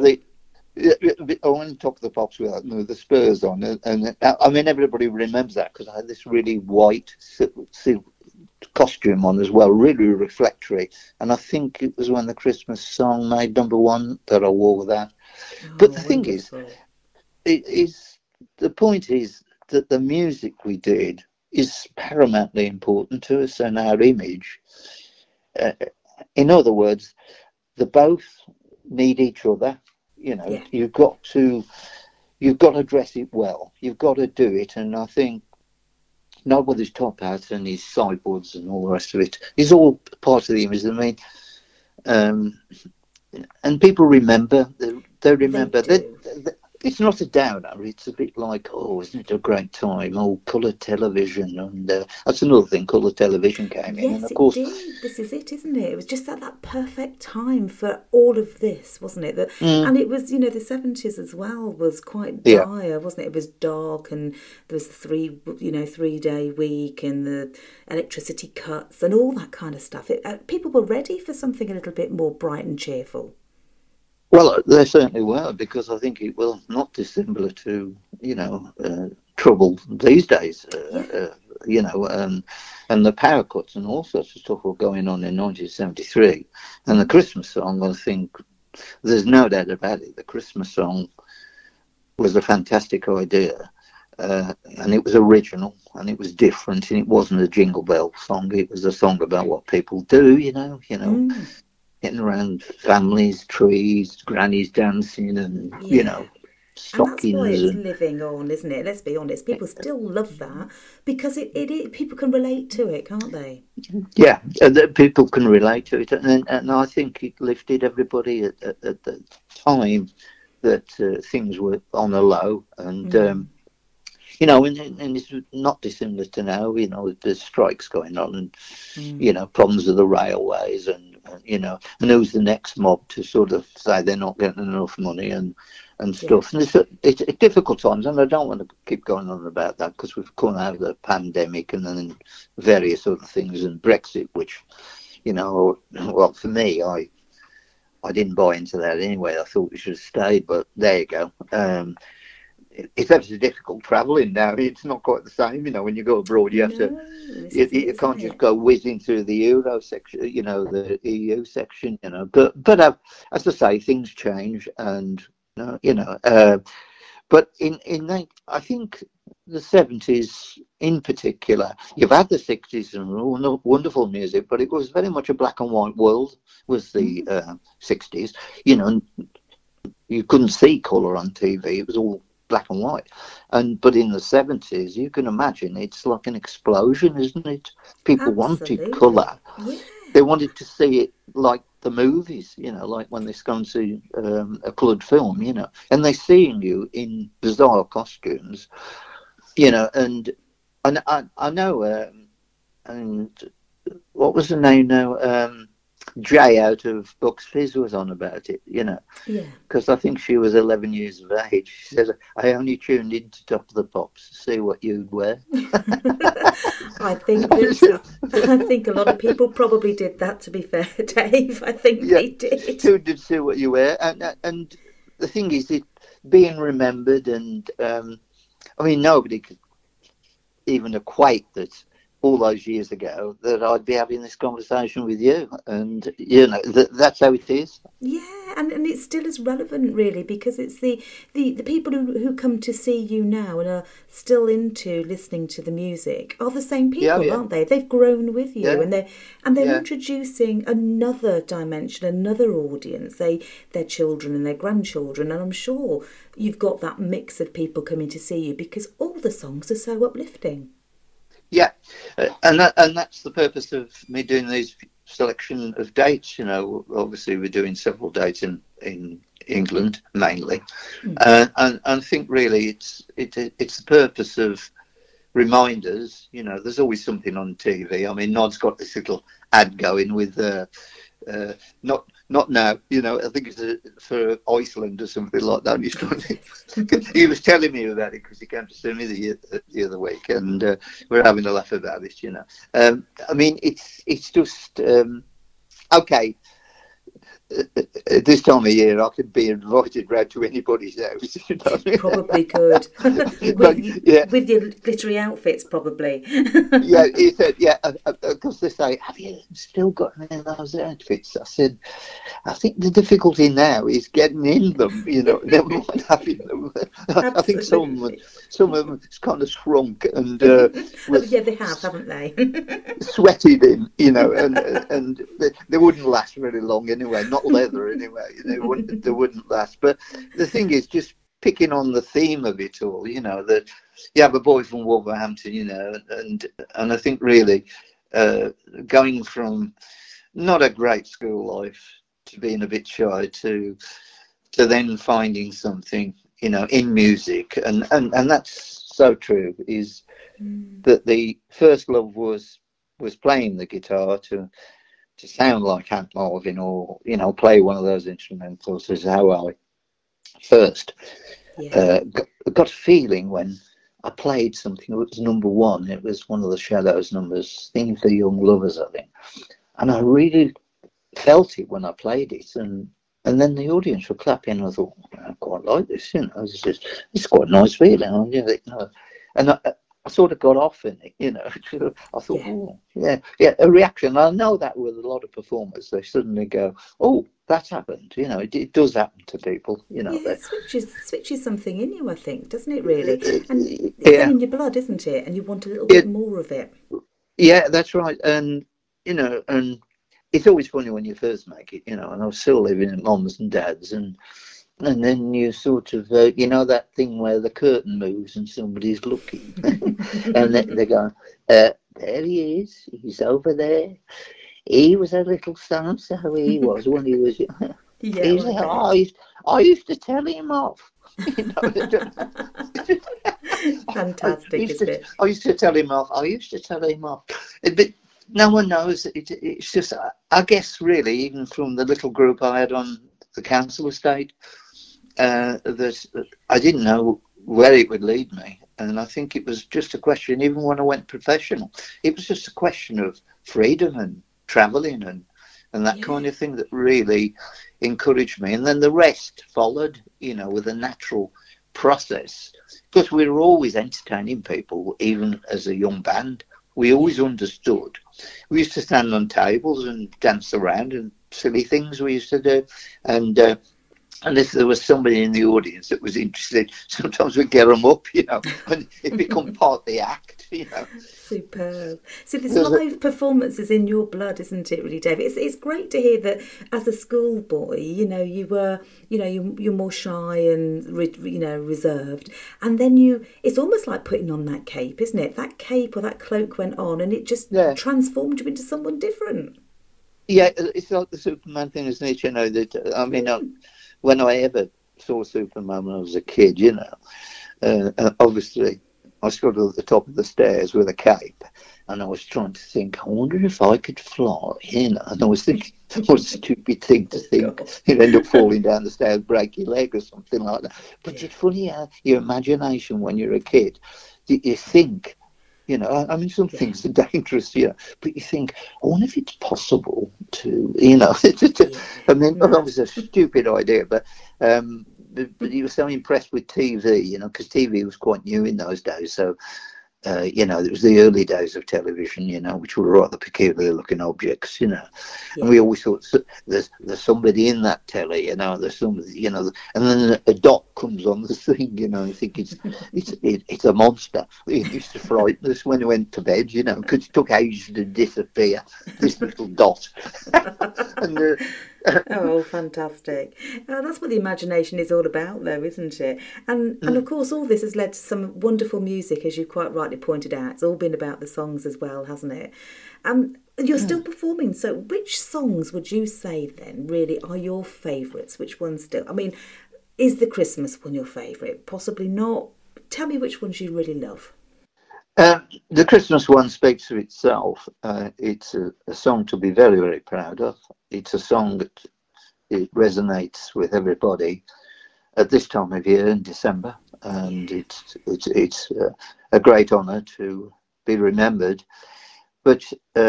I went on Top of the Pops with the Spurs on, and I mean, everybody remembers that, because I had this really white costume on as well, really reflectory, and I think it was when the Christmas song made #1 that I wore that. But the thing is, the point is that the music we did is paramountly important to us and our image. In other words, they both need each other. You've got to dress it well. You've got to do it, and I think not with his top hat and his sideboards and all the rest of it. It's all part of the image. I mean, and people remember. They remember. It's not a downer. It's a bit like, oh, isn't it a great time? Oh, colour television, and that's another thing. Colour television came in, and of course, it did. This is it, isn't it? It was just at that perfect time for all of this, wasn't it? And it was, the 70s as well was quite dire, wasn't it? It was dark, and there was the 3-day week, and the electricity cuts, and all that kind of stuff. People were ready for something a little bit more bright and cheerful. Well, they certainly were, because I think it will not dissimilar to, trouble these days and the power cuts and all sorts of stuff were going on in 1973. And the Christmas song, I think, there's no doubt about it, the Christmas song was a fantastic idea. And it was original, and it was different, and it wasn't a Jingle Bell song. It was a song about what people do, getting around families, trees, grannies dancing, and stockings. And that's why it's living on, isn't it? Let's be honest. People still love that because it people can relate to it, can't they? Yeah, people can relate to it, and I think it lifted everybody at the time that things were on a low, and and it's not dissimilar to now. There's strikes going on, and problems with the railways, and who's the next mob to sort of say they're not getting enough money and stuff. And it's difficult times, and I don't want to keep going on about that because we've come out of the pandemic and then various other things, and Brexit, which, well, for me, I didn't buy into that anyway. I thought we should have stayed, but there you go. It's actually difficult travelling now. It's not quite the same, when you go abroad, you have you can't just go whizzing through the Euro section, the EU section, But as I say, things change, and but I think the 70s in particular, you've had the 60s and wonderful music, but it was very much a black and white world. Was the 60s, you couldn't see colour on TV. It was all black and white, but in the 70s, you can imagine it's like an explosion, isn't it? People wanted colour. Yeah. They wanted to see it like the movies, like when they're going to see a coloured film, and they're seeing you in bizarre costumes, and I know, and what was the name now? Jay out of Bucks Fizz was on about it, because I think she was 11 years of age. She said, I only tuned in to Top of the Pops to see what you'd wear. I think a lot of people probably did that, to be fair, Dave. I think they did. Tuned in to see what you wear. And the thing is, it being remembered, and nobody could even equate that all those years ago that I'd be having this conversation with you, and that's how it is. Yeah, and it's still as relevant, really, because it's the people who come to see you now and are still into listening to the music are the same people, aren't they? They've grown with you, and they're introducing another dimension, another audience. Their children and their grandchildren, and I'm sure you've got that mix of people coming to see you because all the songs are so uplifting. Yeah, and that's the purpose of me doing these selection of dates. Obviously we're doing several dates in England mainly, and I think really it's the purpose of reminders. There's always something on TV. I mean, Nod's got this little ad going with not now, I think it's for Iceland or something like that. He was telling me about it because he came to see me the other week, and we're having a laugh about it, it's just, okay, this time of year I could be invited round to anybody's house. Probably could. with your glittery outfits, probably. Yeah, he said, because they say, have you still got any of those outfits? I said, I think the difficulty now is getting in them, never mind having them. I think some of them it's kind of shrunk and they have, haven't they? Sweated in, and they wouldn't last very long anyway. Not leather anyway, they wouldn't last. But the thing is, just picking on the theme of it all, that you have a boy from Wolverhampton, and I think really going from not a great school life to being a bit shy to then finding something, in music, and that's so true, is that the first love was playing the guitar to sound like Hank Marvin, or play one of those instrumentals, is how I first got a feeling when I played something that was number one. It was one of the Shadows numbers, Theme for Young Lovers, I think, and I really felt it when I played it, and then the audience were clapping, and I thought, I quite like this, it's quite a nice feeling, and I sort of got off in it, you know. I thought, oh, yeah, a reaction. I know that with a lot of performers, they suddenly go, oh, that's happened. You know, it does happen to people, you know. Yeah, it switches something in you, I think, doesn't it, really? And it's then Yeah, in your blood, isn't it? And you want a little bit more of it. yeah, that's right. And, you know, and it's always funny when you first make it, you know, and I was still living at mum's and dad's, and then you sort of, you know, that thing where the curtain moves and somebody's looking, and they go, there he is, he's over there. He was a little son, so he was when he was. Yeah, He's like, I used to tell him off. You know, fantastic, isn't it? I used to tell him off. But no one knows. It's just, I guess, really, even from the little group I had on the council estate, that I didn't know where it would lead me. And I think it was just a question, even when I went professional, it was just a question of freedom and traveling and that kind of thing that really encouraged me. And then the rest followed, you know, with a natural process, because we were always entertaining people, even as a young band. We always understood. We used to stand on tables and dance around, and silly things we used to do. And if there was somebody in the audience that was interested, sometimes we'd get them up, you know, and it become part of the act, you know. Superb. So this live performance is in your blood, isn't it, really, David? It's great to hear that as a schoolboy, you know, you were, you know, you're more shy and, you know, reserved. And then it's almost like putting on that cape, isn't it? That cape or that cloak went on and it just transformed you into someone different. Yeah, it's like the Superman thing, isn't it? You know, that, I mean, when I ever saw Superman when I was a kid, you know, obviously I stood at the top of the stairs with a cape, and I was trying to think, I wonder if I could fly, you know, and I was thinking, what a stupid thing to think. You'd end up falling down the stairs, break your leg or something like that. But it's funny how your imagination when you're a kid, you think, you know, I mean, some things are dangerous, you know, but you think, I wonder if it's possible to, you know, I mean, that was a stupid idea, but he was so impressed with TV, you know, because TV was quite new in those days. So, you know, it was the early days of television, you know, which were rather peculiar looking objects, you know. Yeah. And we always thought there's somebody in that telly, you know, there's somebody, you know, and then a dot comes on the thing, you know, I think it's a monster. It used to frighten us when we went to bed, you know, because it took ages to disappear, this little dot. And oh, fantastic. That's what the imagination is all about, though, isn't it? And of course, all this has led to some wonderful music, as you quite rightly pointed out. It's all been about the songs as well, hasn't it? You're still performing, so which songs would you say, then, really are your favourites? Which ones still? I mean, is the Christmas one your favourite? Possibly not. Tell me which ones you really love. The Christmas one speaks for itself. It's a song to be very, very proud of. It's a song that it resonates with everybody at this time of year in December, and it's a great honour to be remembered. But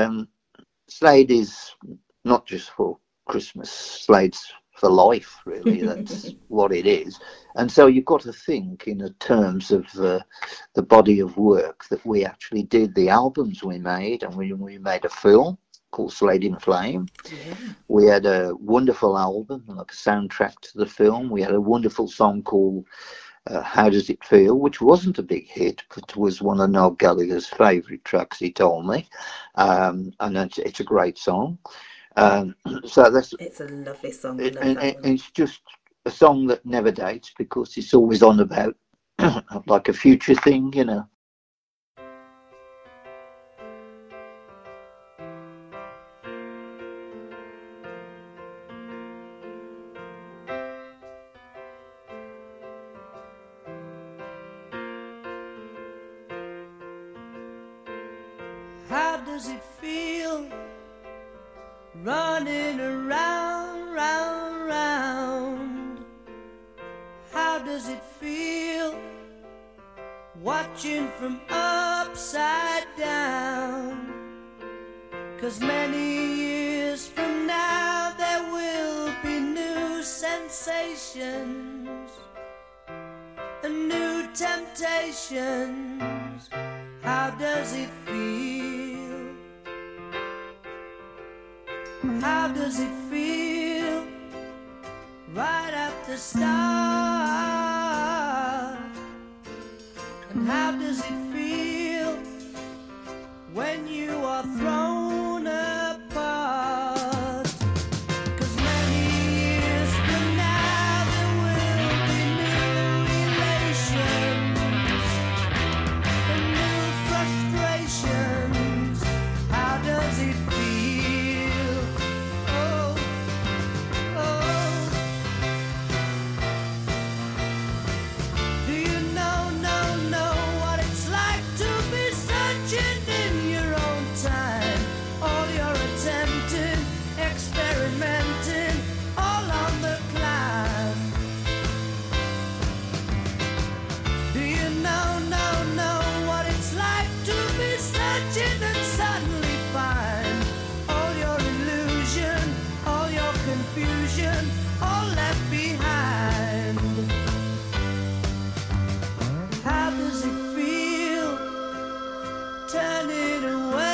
Slade is not just for Christmas. Slade's for life, really. That's what it is. And so you've got to think in the terms of the body of work that we actually did, the albums we made, and we made a film called Slade in Flame. Yeah. We had a wonderful album, like a soundtrack to the film. We had a wonderful song called How Does It Feel, which wasn't a big hit, but was one of Noel Gallagher's favourite tracks, he told me. And it's a great song. So it's a lovely song. It's just a song that never dates because it's always on about like a future thing, you know. How does it feel running around, round, round? How does it feel watching from upside down? 'Cause many years from now there will be new sensations and new temptations How does it feel? How does it feel right at the start? And how does it feel when you are thrown apart? 'Cause many years from now there will be new relations and new frustrations. How does it feel? Oh, oh. Do you know what it's like to be searching in your own time? All you're attempting, experimenting, all on the climb. Do you know what it's like to be searching and suddenly find all your illusion, all your confusion, all left behind? How does it feel turning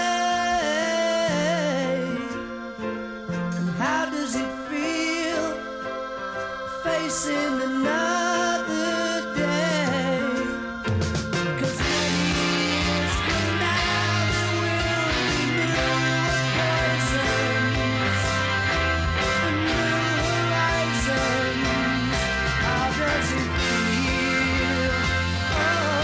away? And how does it feel facing another day? 'Cause many years from now there will be new poisons and new horizons. How does it feel? Oh,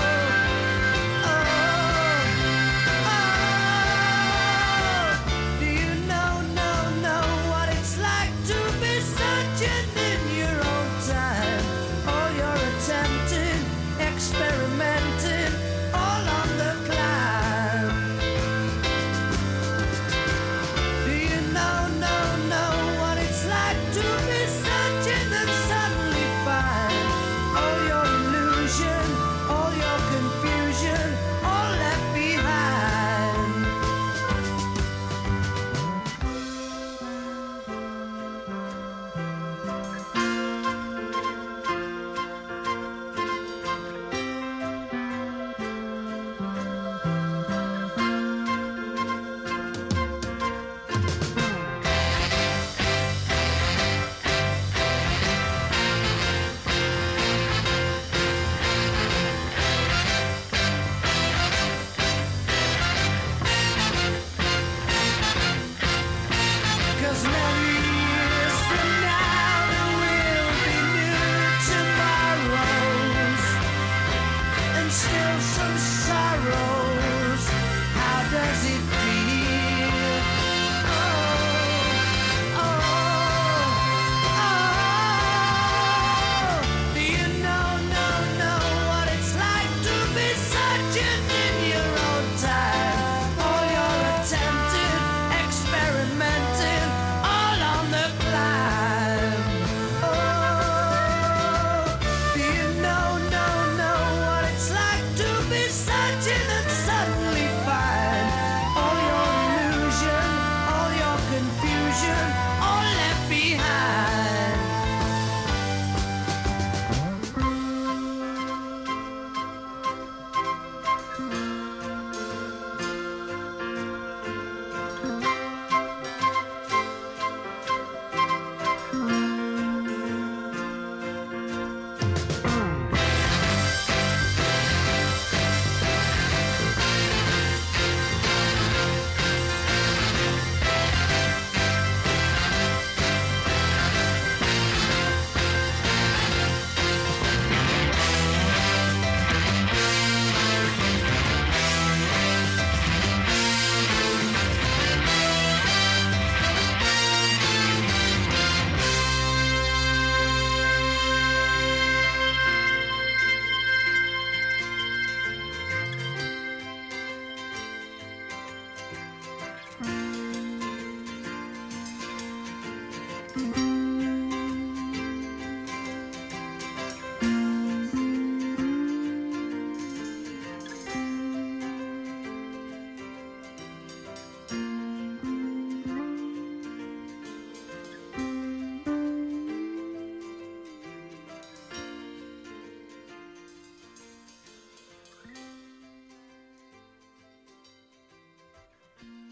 oh, oh. Do you know what it's like to be searching in your own time?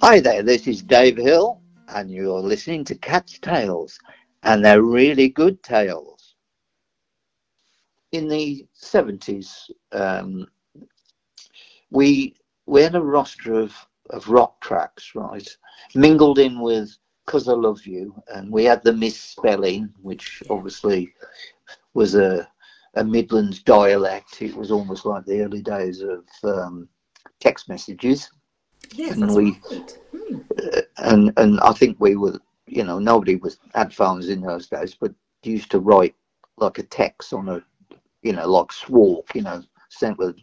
Hi there, this is Dave Hill, and you're listening to Cat's Tales, and they're really good tales. In the 70s, we had a roster of rock tracks, right, mingled in with 'Cause I Love You, and we had the misspelling, which obviously was a Midlands dialect. It was almost like the early days of text messages. Yes, And that's we, right. and I think we were, nobody had phones in those days, but used to write like a text on a, like Swark, sent with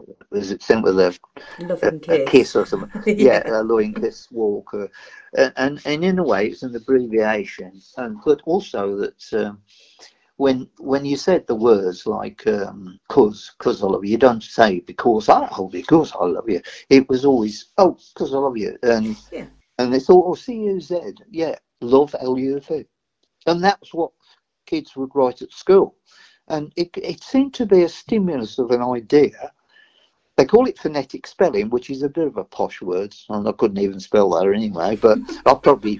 a kiss or something. Yeah. A loving kiss, Walk. And in a way, it's an abbreviation, but also that when you said the words like cause I love you, you don't say because I love you. It was always because I love you, and they thought CUZ, love LUV, and that's what kids would write at school, and it seemed to be a stimulus of an idea. They call it phonetic spelling, which is a bit of a posh word, and I couldn't even spell that anyway. But I'll probably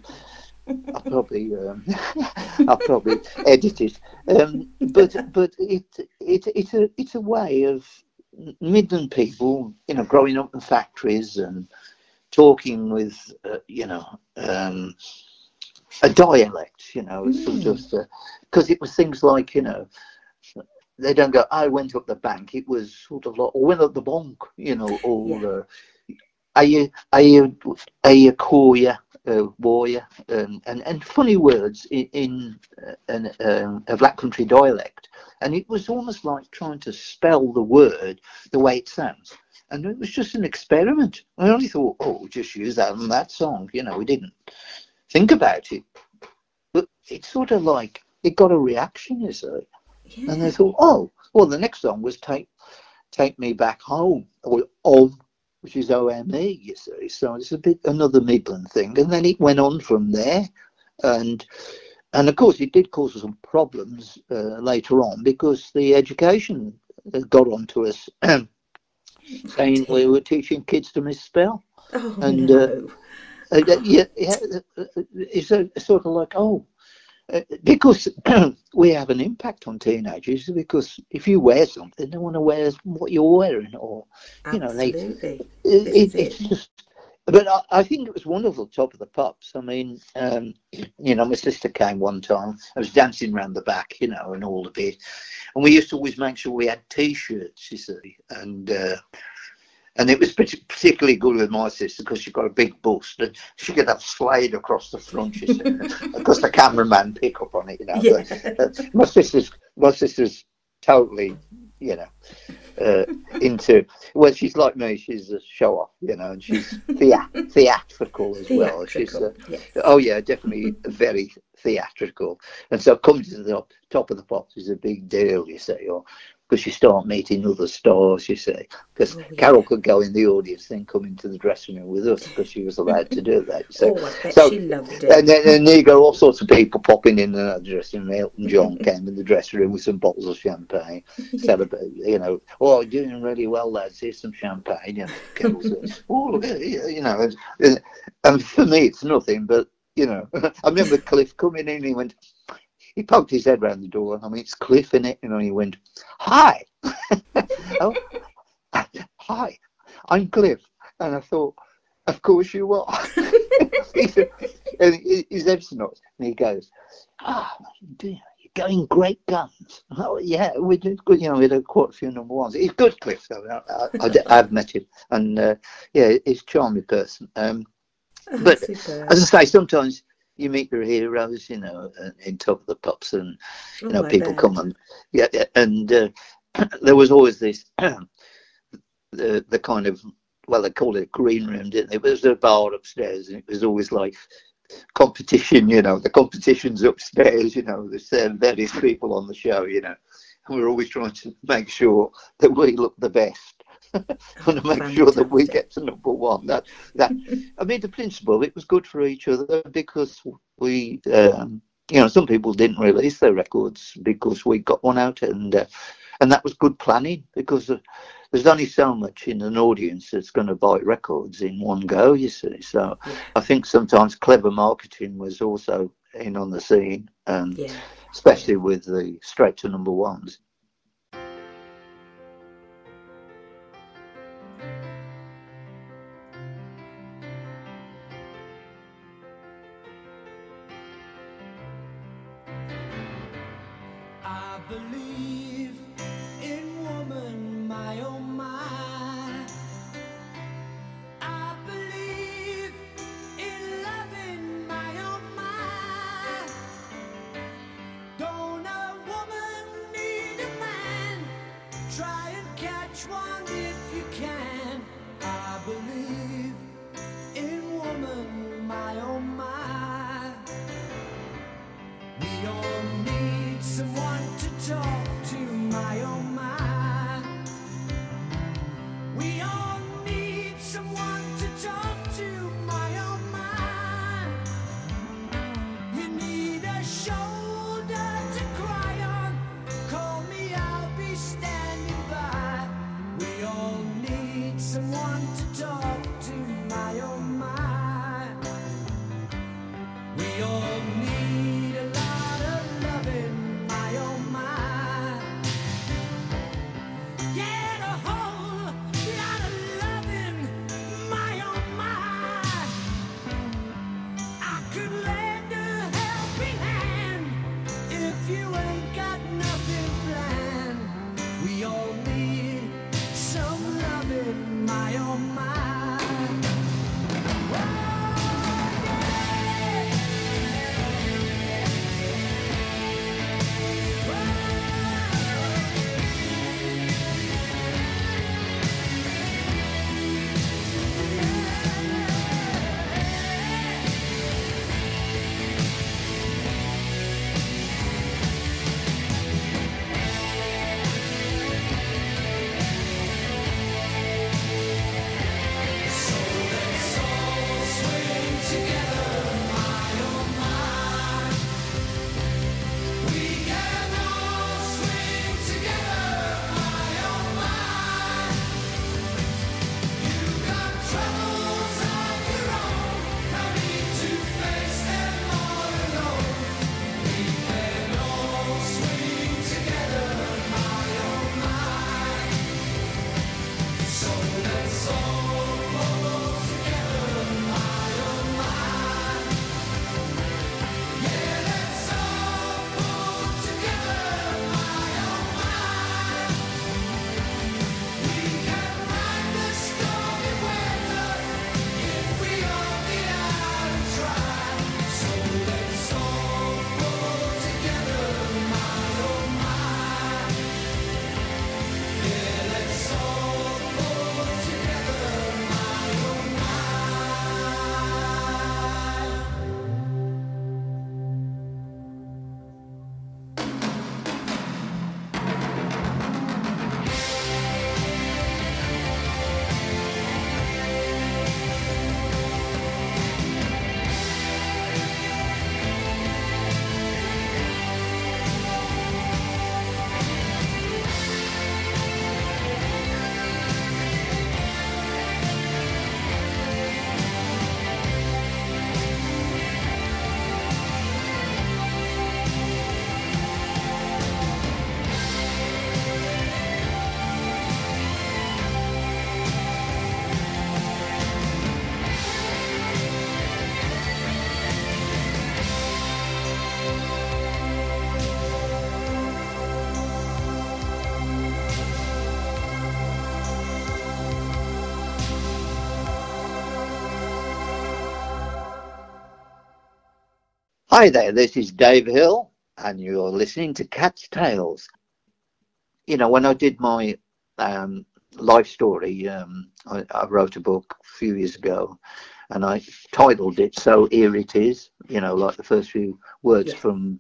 edit it. But it's a way of Midland people, growing up in factories and talking with, a dialect, because it was things like, they don't go, I went up the bank. It was sort of like, I went up the bonk, are you Koya, warrior, and funny words in a Black Country dialect. And it was almost like trying to spell the word the way it sounds. And it was just an experiment. I only thought, just use that on that song. We didn't think about it. But it's sort of like, it got a reaction, you see. Yeah. And they thought, the next song was Take Me Back Home, or Om, which is OME, you see. So it's a bit another Midland thing. And then it went on from there. And of course, it did cause some problems later on, because the education got onto us saying we were teaching kids to misspell. No. It's sort of like, because we have an impact on teenagers, because if you wear something, they want to wear what you're wearing, or absolutely. It's just. But I think it was wonderful, Top of the Pops. I mean, my sister came one time. I was dancing around the back, and all of it, and we used to always make sure we had T-shirts, you see, and it was particularly good with my sister because she got a big bust and she could have Slade across the front, she said, because the cameraman pick up on it, But, my sister's totally, into, she's like me, she's a show off, and she's theatrical as well. She's definitely very theatrical. And so coming to the Top of the Pops is a big deal, you see, because you start meeting other stars, you see. Because Carol could go in the audience, then come into the dressing room with us, because she was allowed to do that. So, I bet she loved it. And then you got all sorts of people popping in the dressing room. Elton John came in the dressing room with some bottles of champagne, celebrate, you're doing really well, lads. Here's some champagne. Carol says, look at it, and for me, it's nothing, but, I remember Cliff coming in, he poked his head round the door. I mean, it's Cliff, in it, he went, "Hi." Hi, I'm Cliff. And I thought, of course you are. And his head's not. And he goes, you're going great guns. Oh, yeah, we did good. We did quite a few number ones. He's good, Cliff. So I've met him. And, he's a charming person. But as I say, sometimes you meet your heroes, in Top of the Pops, and people come and and there was always this the kind of, they called it green room, didn't they? It was a bar upstairs, and it was always like competition. The competition's upstairs. There's various people on the show. And we're always trying to make sure that we look the best. Want to make sure that we get to number one. That I mean, the principle, it was good for each other, because we, some people didn't release their records because we got one out, and that was good planning, because there's only so much in an audience that's going to buy records in one go, you see. So I think sometimes clever marketing was also in on the scene, and especially with the straight to number ones. I believe in woman, my oh my. I believe in loving, my oh my. Don't a woman need a man? Try and catch one if you can. I believe in woman, my oh my. We all need someone to talk to, my oh my. We all need someone to talk to, my oh my. You need a shoulder to cry on. Call me, I'll be standing by. We all need someone to talk to, my oh my. We all need a lot of loving, my oh my. Yeah, a whole lot of loving, my oh my. I could lend a helping hand if you ain't got nothing planned. We all need some loving, my oh my. Hi there, this is Dave Hill, and you're listening to Cat's Tales. You know, when I did my life story, I wrote a book a few years ago, and I titled it "So Here It Is." You know, like the first few words from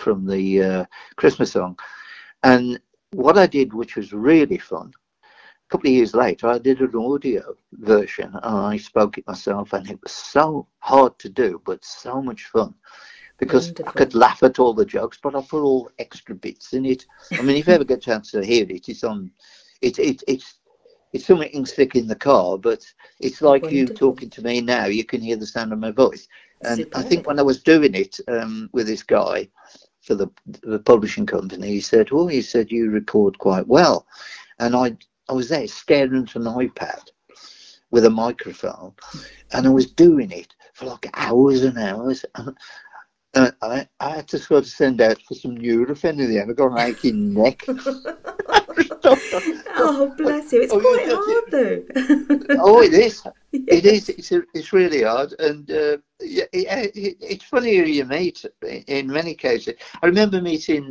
the Christmas song. And what I did, which was really fun, a couple of years later, I did an audio version, and I spoke it myself, and it was so hard to do, but so much fun. Because Wonderful. I could laugh at all the jokes, but I put all extra bits in it. I mean, if you ever get a chance to hear it, it's on. It's it's something you can stick in the car, but it's like you Wonderful. talking to me now. You can hear the sound of my voice. And I Superb. think when I was doing it with this guy for the publishing company, he said, you record quite well. And I was there staring at an iPad with a microphone, and I was doing it for like hours and hours. And I had to sort of send out for some Nurofen in the end. I got an aching neck. Oh, bless you. It's quite hard, though. Oh, it is. It Yes. is. It's really hard, and it's funny who you meet in many cases. I remember meeting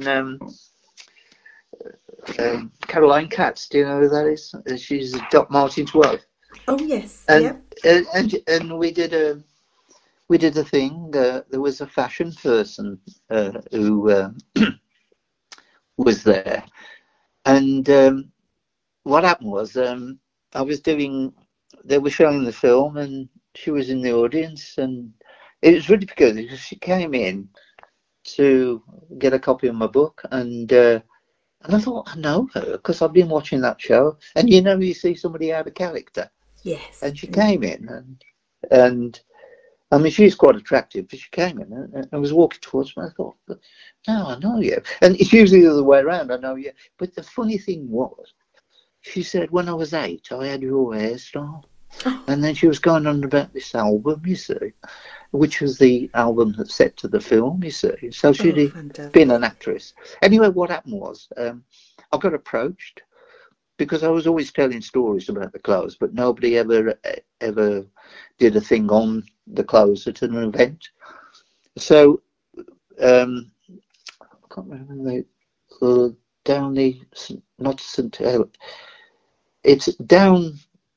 Caroline Katz. Do you know who that is? She's Doc Martin's wife. Oh, yes. And Yep. and we did a thing. There was a fashion person who was there, and what happened was I was doing. They were showing the film, and she was in the audience, and it was really good because she came in to get a copy of my book, and I thought, I know her because I've been watching that show, and you see somebody out of character. Yes. And she came in, and I mean, she's quite attractive, but she came in and I was walking towards me. I thought, no, I know you. And it's usually the other way around, I know you. But the funny thing was, she said, when I was 8, I had your hairstyle. Oh. And then she was going on about this album, you see, which was the album that set to the film, you see. So she'd been an actress. Anyway, what happened was, I got approached because I was always telling stories about the clothes, but nobody ever did a thing on the clothes at an event. So I can't remember down the not St. It's down.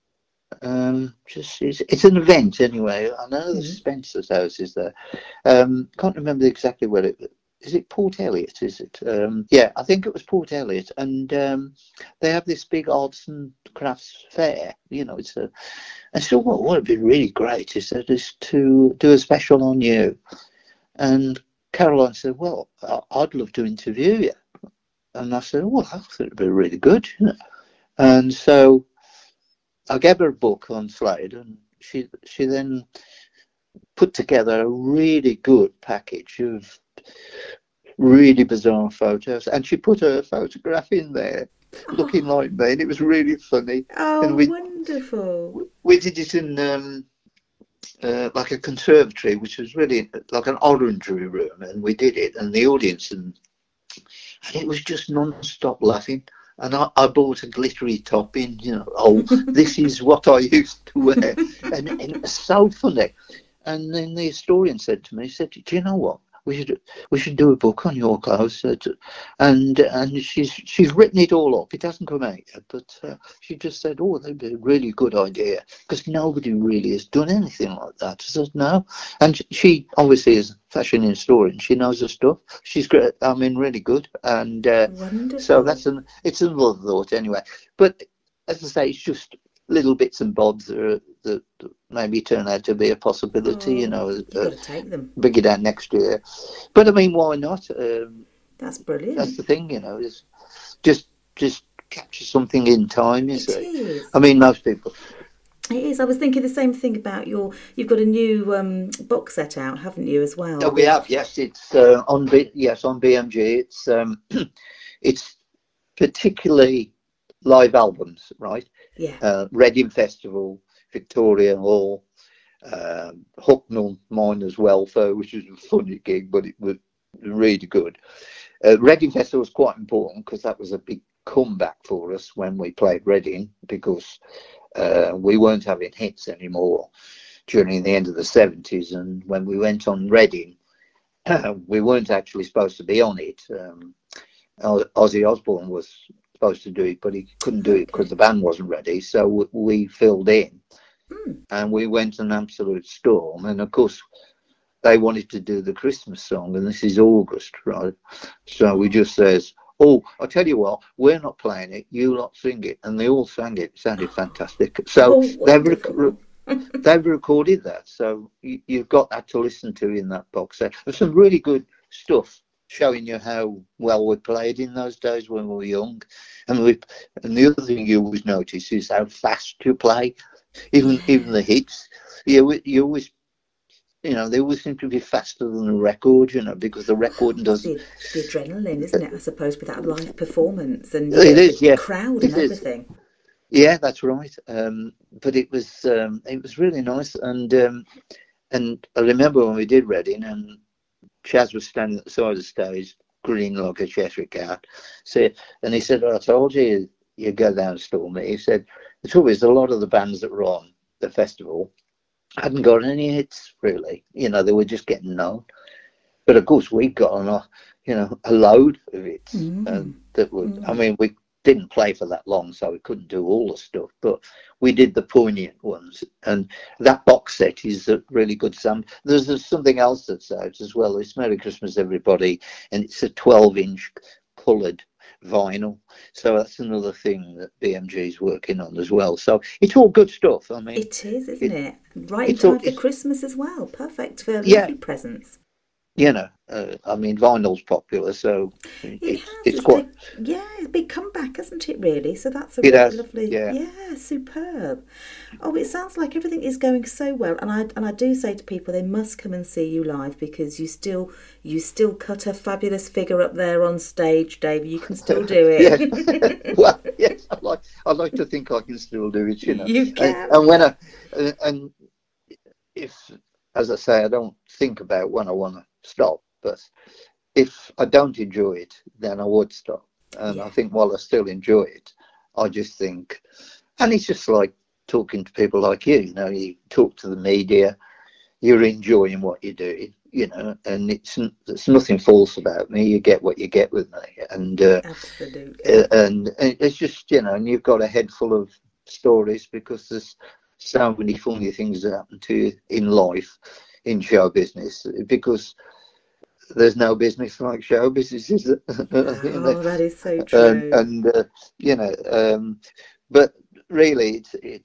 It's an event anyway. I know the Spencer's house is there. Can't remember exactly where it is. It Port Eliot? Is it? Yeah, I think it was Port Eliot, and they have this big arts and crafts fair. It's a. And so what would be really great is to do a special on you. And Caroline said, "Well, I'd love to interview you." And I said, "Well, I think it'd be really good." And so I gave her a book on Slade, and she then put together a really good package of really bizarre photos, and she put her photograph in there, looking like me, and it was really funny. Oh, and wonderful! We did it in like a conservatory, which was really like an orangery room, and we did it, and the audience, and it was just non-stop laughing. And I bought a glittery top in, this is what I used to wear. And it was so funny. And then the historian said to me, he said, "Do you know what? We should do a book on your clothes." And she's written it all up. It hasn't come out yet, but she just said, "Oh, that'd be a really good idea," because nobody really has done anything like that. I said, "No." And she obviously is a fashion historian. She knows her stuff. She's great. I mean, really good. And so it's another thought anyway. But as I say, it's just little bits and bobs that maybe turn out to be a possibility. You've got to take them. Bring it out next year. But I mean, why not? That's brilliant. That's the thing, is just capture something in time. You see, is. I mean, most people. It is. I was thinking the same thing about you've got a new box set out, haven't you, as well? Oh, we have. Yes, it's on BMG. It's particularly live albums, right? Yeah. Reading Festival, Victoria Hall, Hucknall Miners' Welfare, which is a funny gig, but it was really good. Reading Festival was quite important because that was a big comeback for us when we played Reading, because we weren't having hits anymore during the end of the 70s, and when we went on Reading, we weren't actually supposed to be on it. Ozzy Osbourne was supposed to do it, but he couldn't do it because the band wasn't ready, so we filled in. And we went an absolute storm, and of course they wanted to do the Christmas song, and this is August, right? So we just says, "Oh, I'll tell you what, we're not playing it, you lot sing it." And they all sang it. It sounded fantastic. So they've recorded that, so you've got that to listen to in that box set. There's some really good stuff showing you how well we played in those days when we were young. And the other thing you always notice is how fast you play, even the hits. You always, they always seem to be faster than the record, because the record doesn't. The adrenaline, isn't it? I suppose with that live performance and it is, the crowd and everything. Yeah, that's right. But it was really nice, and I remember when we did Reading, and Chaz was standing at the side of the stage, grinning like a Cheshire cat. And he said, "I told you, you go down and storm it." He said, "The trouble is, a lot of the bands that were on the festival hadn't got any hits, really. They were just getting known. But of course, we got on a load of hits that would. I mean, we didn't play for that long, so we couldn't do all the stuff, but we did the poignant ones, and that box set is a really good sample. There's something else that's out as well. It's Merry Christmas Everybody, and it's a 12-inch coloured vinyl, so that's another thing that BMG is working on as well. So it's all good stuff. I mean, it is, isn't it? Right in time for Christmas as well. Perfect for lovely presents. I mean, vinyl's popular, so it's quite... a big comeback, hasn't it, really? So that's a really lovely... superb. Oh, it sounds like everything is going so well, and I do say to people they must come and see you live, because you still cut a fabulous figure up there on stage, Dave. You can still do it. Yeah. Well, yes, I like to think I can still do it, You can. And if, as I say, I don't think about when I want to stop, but if I don't enjoy it, then I would stop. And I think while I still enjoy it, I just think, and it's just like talking to people like you, you talk to the media, you're enjoying what you're doing, and there's nothing false about me. You get what you get with me, and absolutely. And it's just, and you've got a head full of stories, because there's so many funny things that happen to you in life, in show business, because there's no business like show business, is it? That is so true. But really,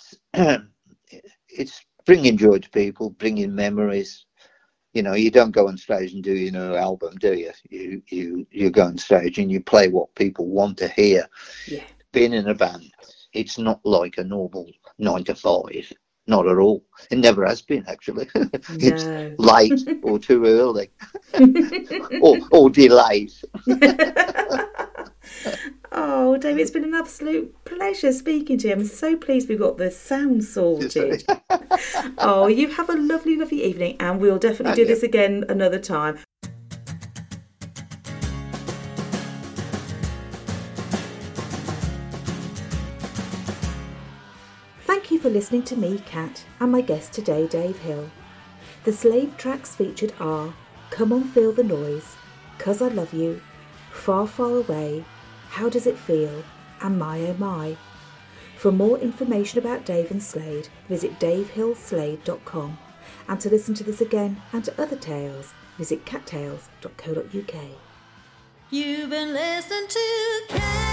it's bringing joy to people, bringing memories. You don't go on stage and do an album, do you? You go on stage and you play what people want to hear. Yeah. Being in a band, it's not like a normal 9 to 5. Not at all. It never has been, actually. It's late or too early, or delayed. Oh, David, it's been an absolute pleasure speaking to you. I'm so pleased we got the sound sorted. Oh, you have a lovely, lovely evening, and we'll definitely do this again another time. Thank you for listening to me, Kat, and my guest today, Dave Hill. The Slade tracks featured are Come On Feel the Noise, 'Cause I Love You, Far, Far Away, How Does It Feel, and My Oh My. For more information about Dave and Slade, visit davehillslade.com, and to listen to this again and to other tales, visit cattails.co.uk. You've been listening to Cat.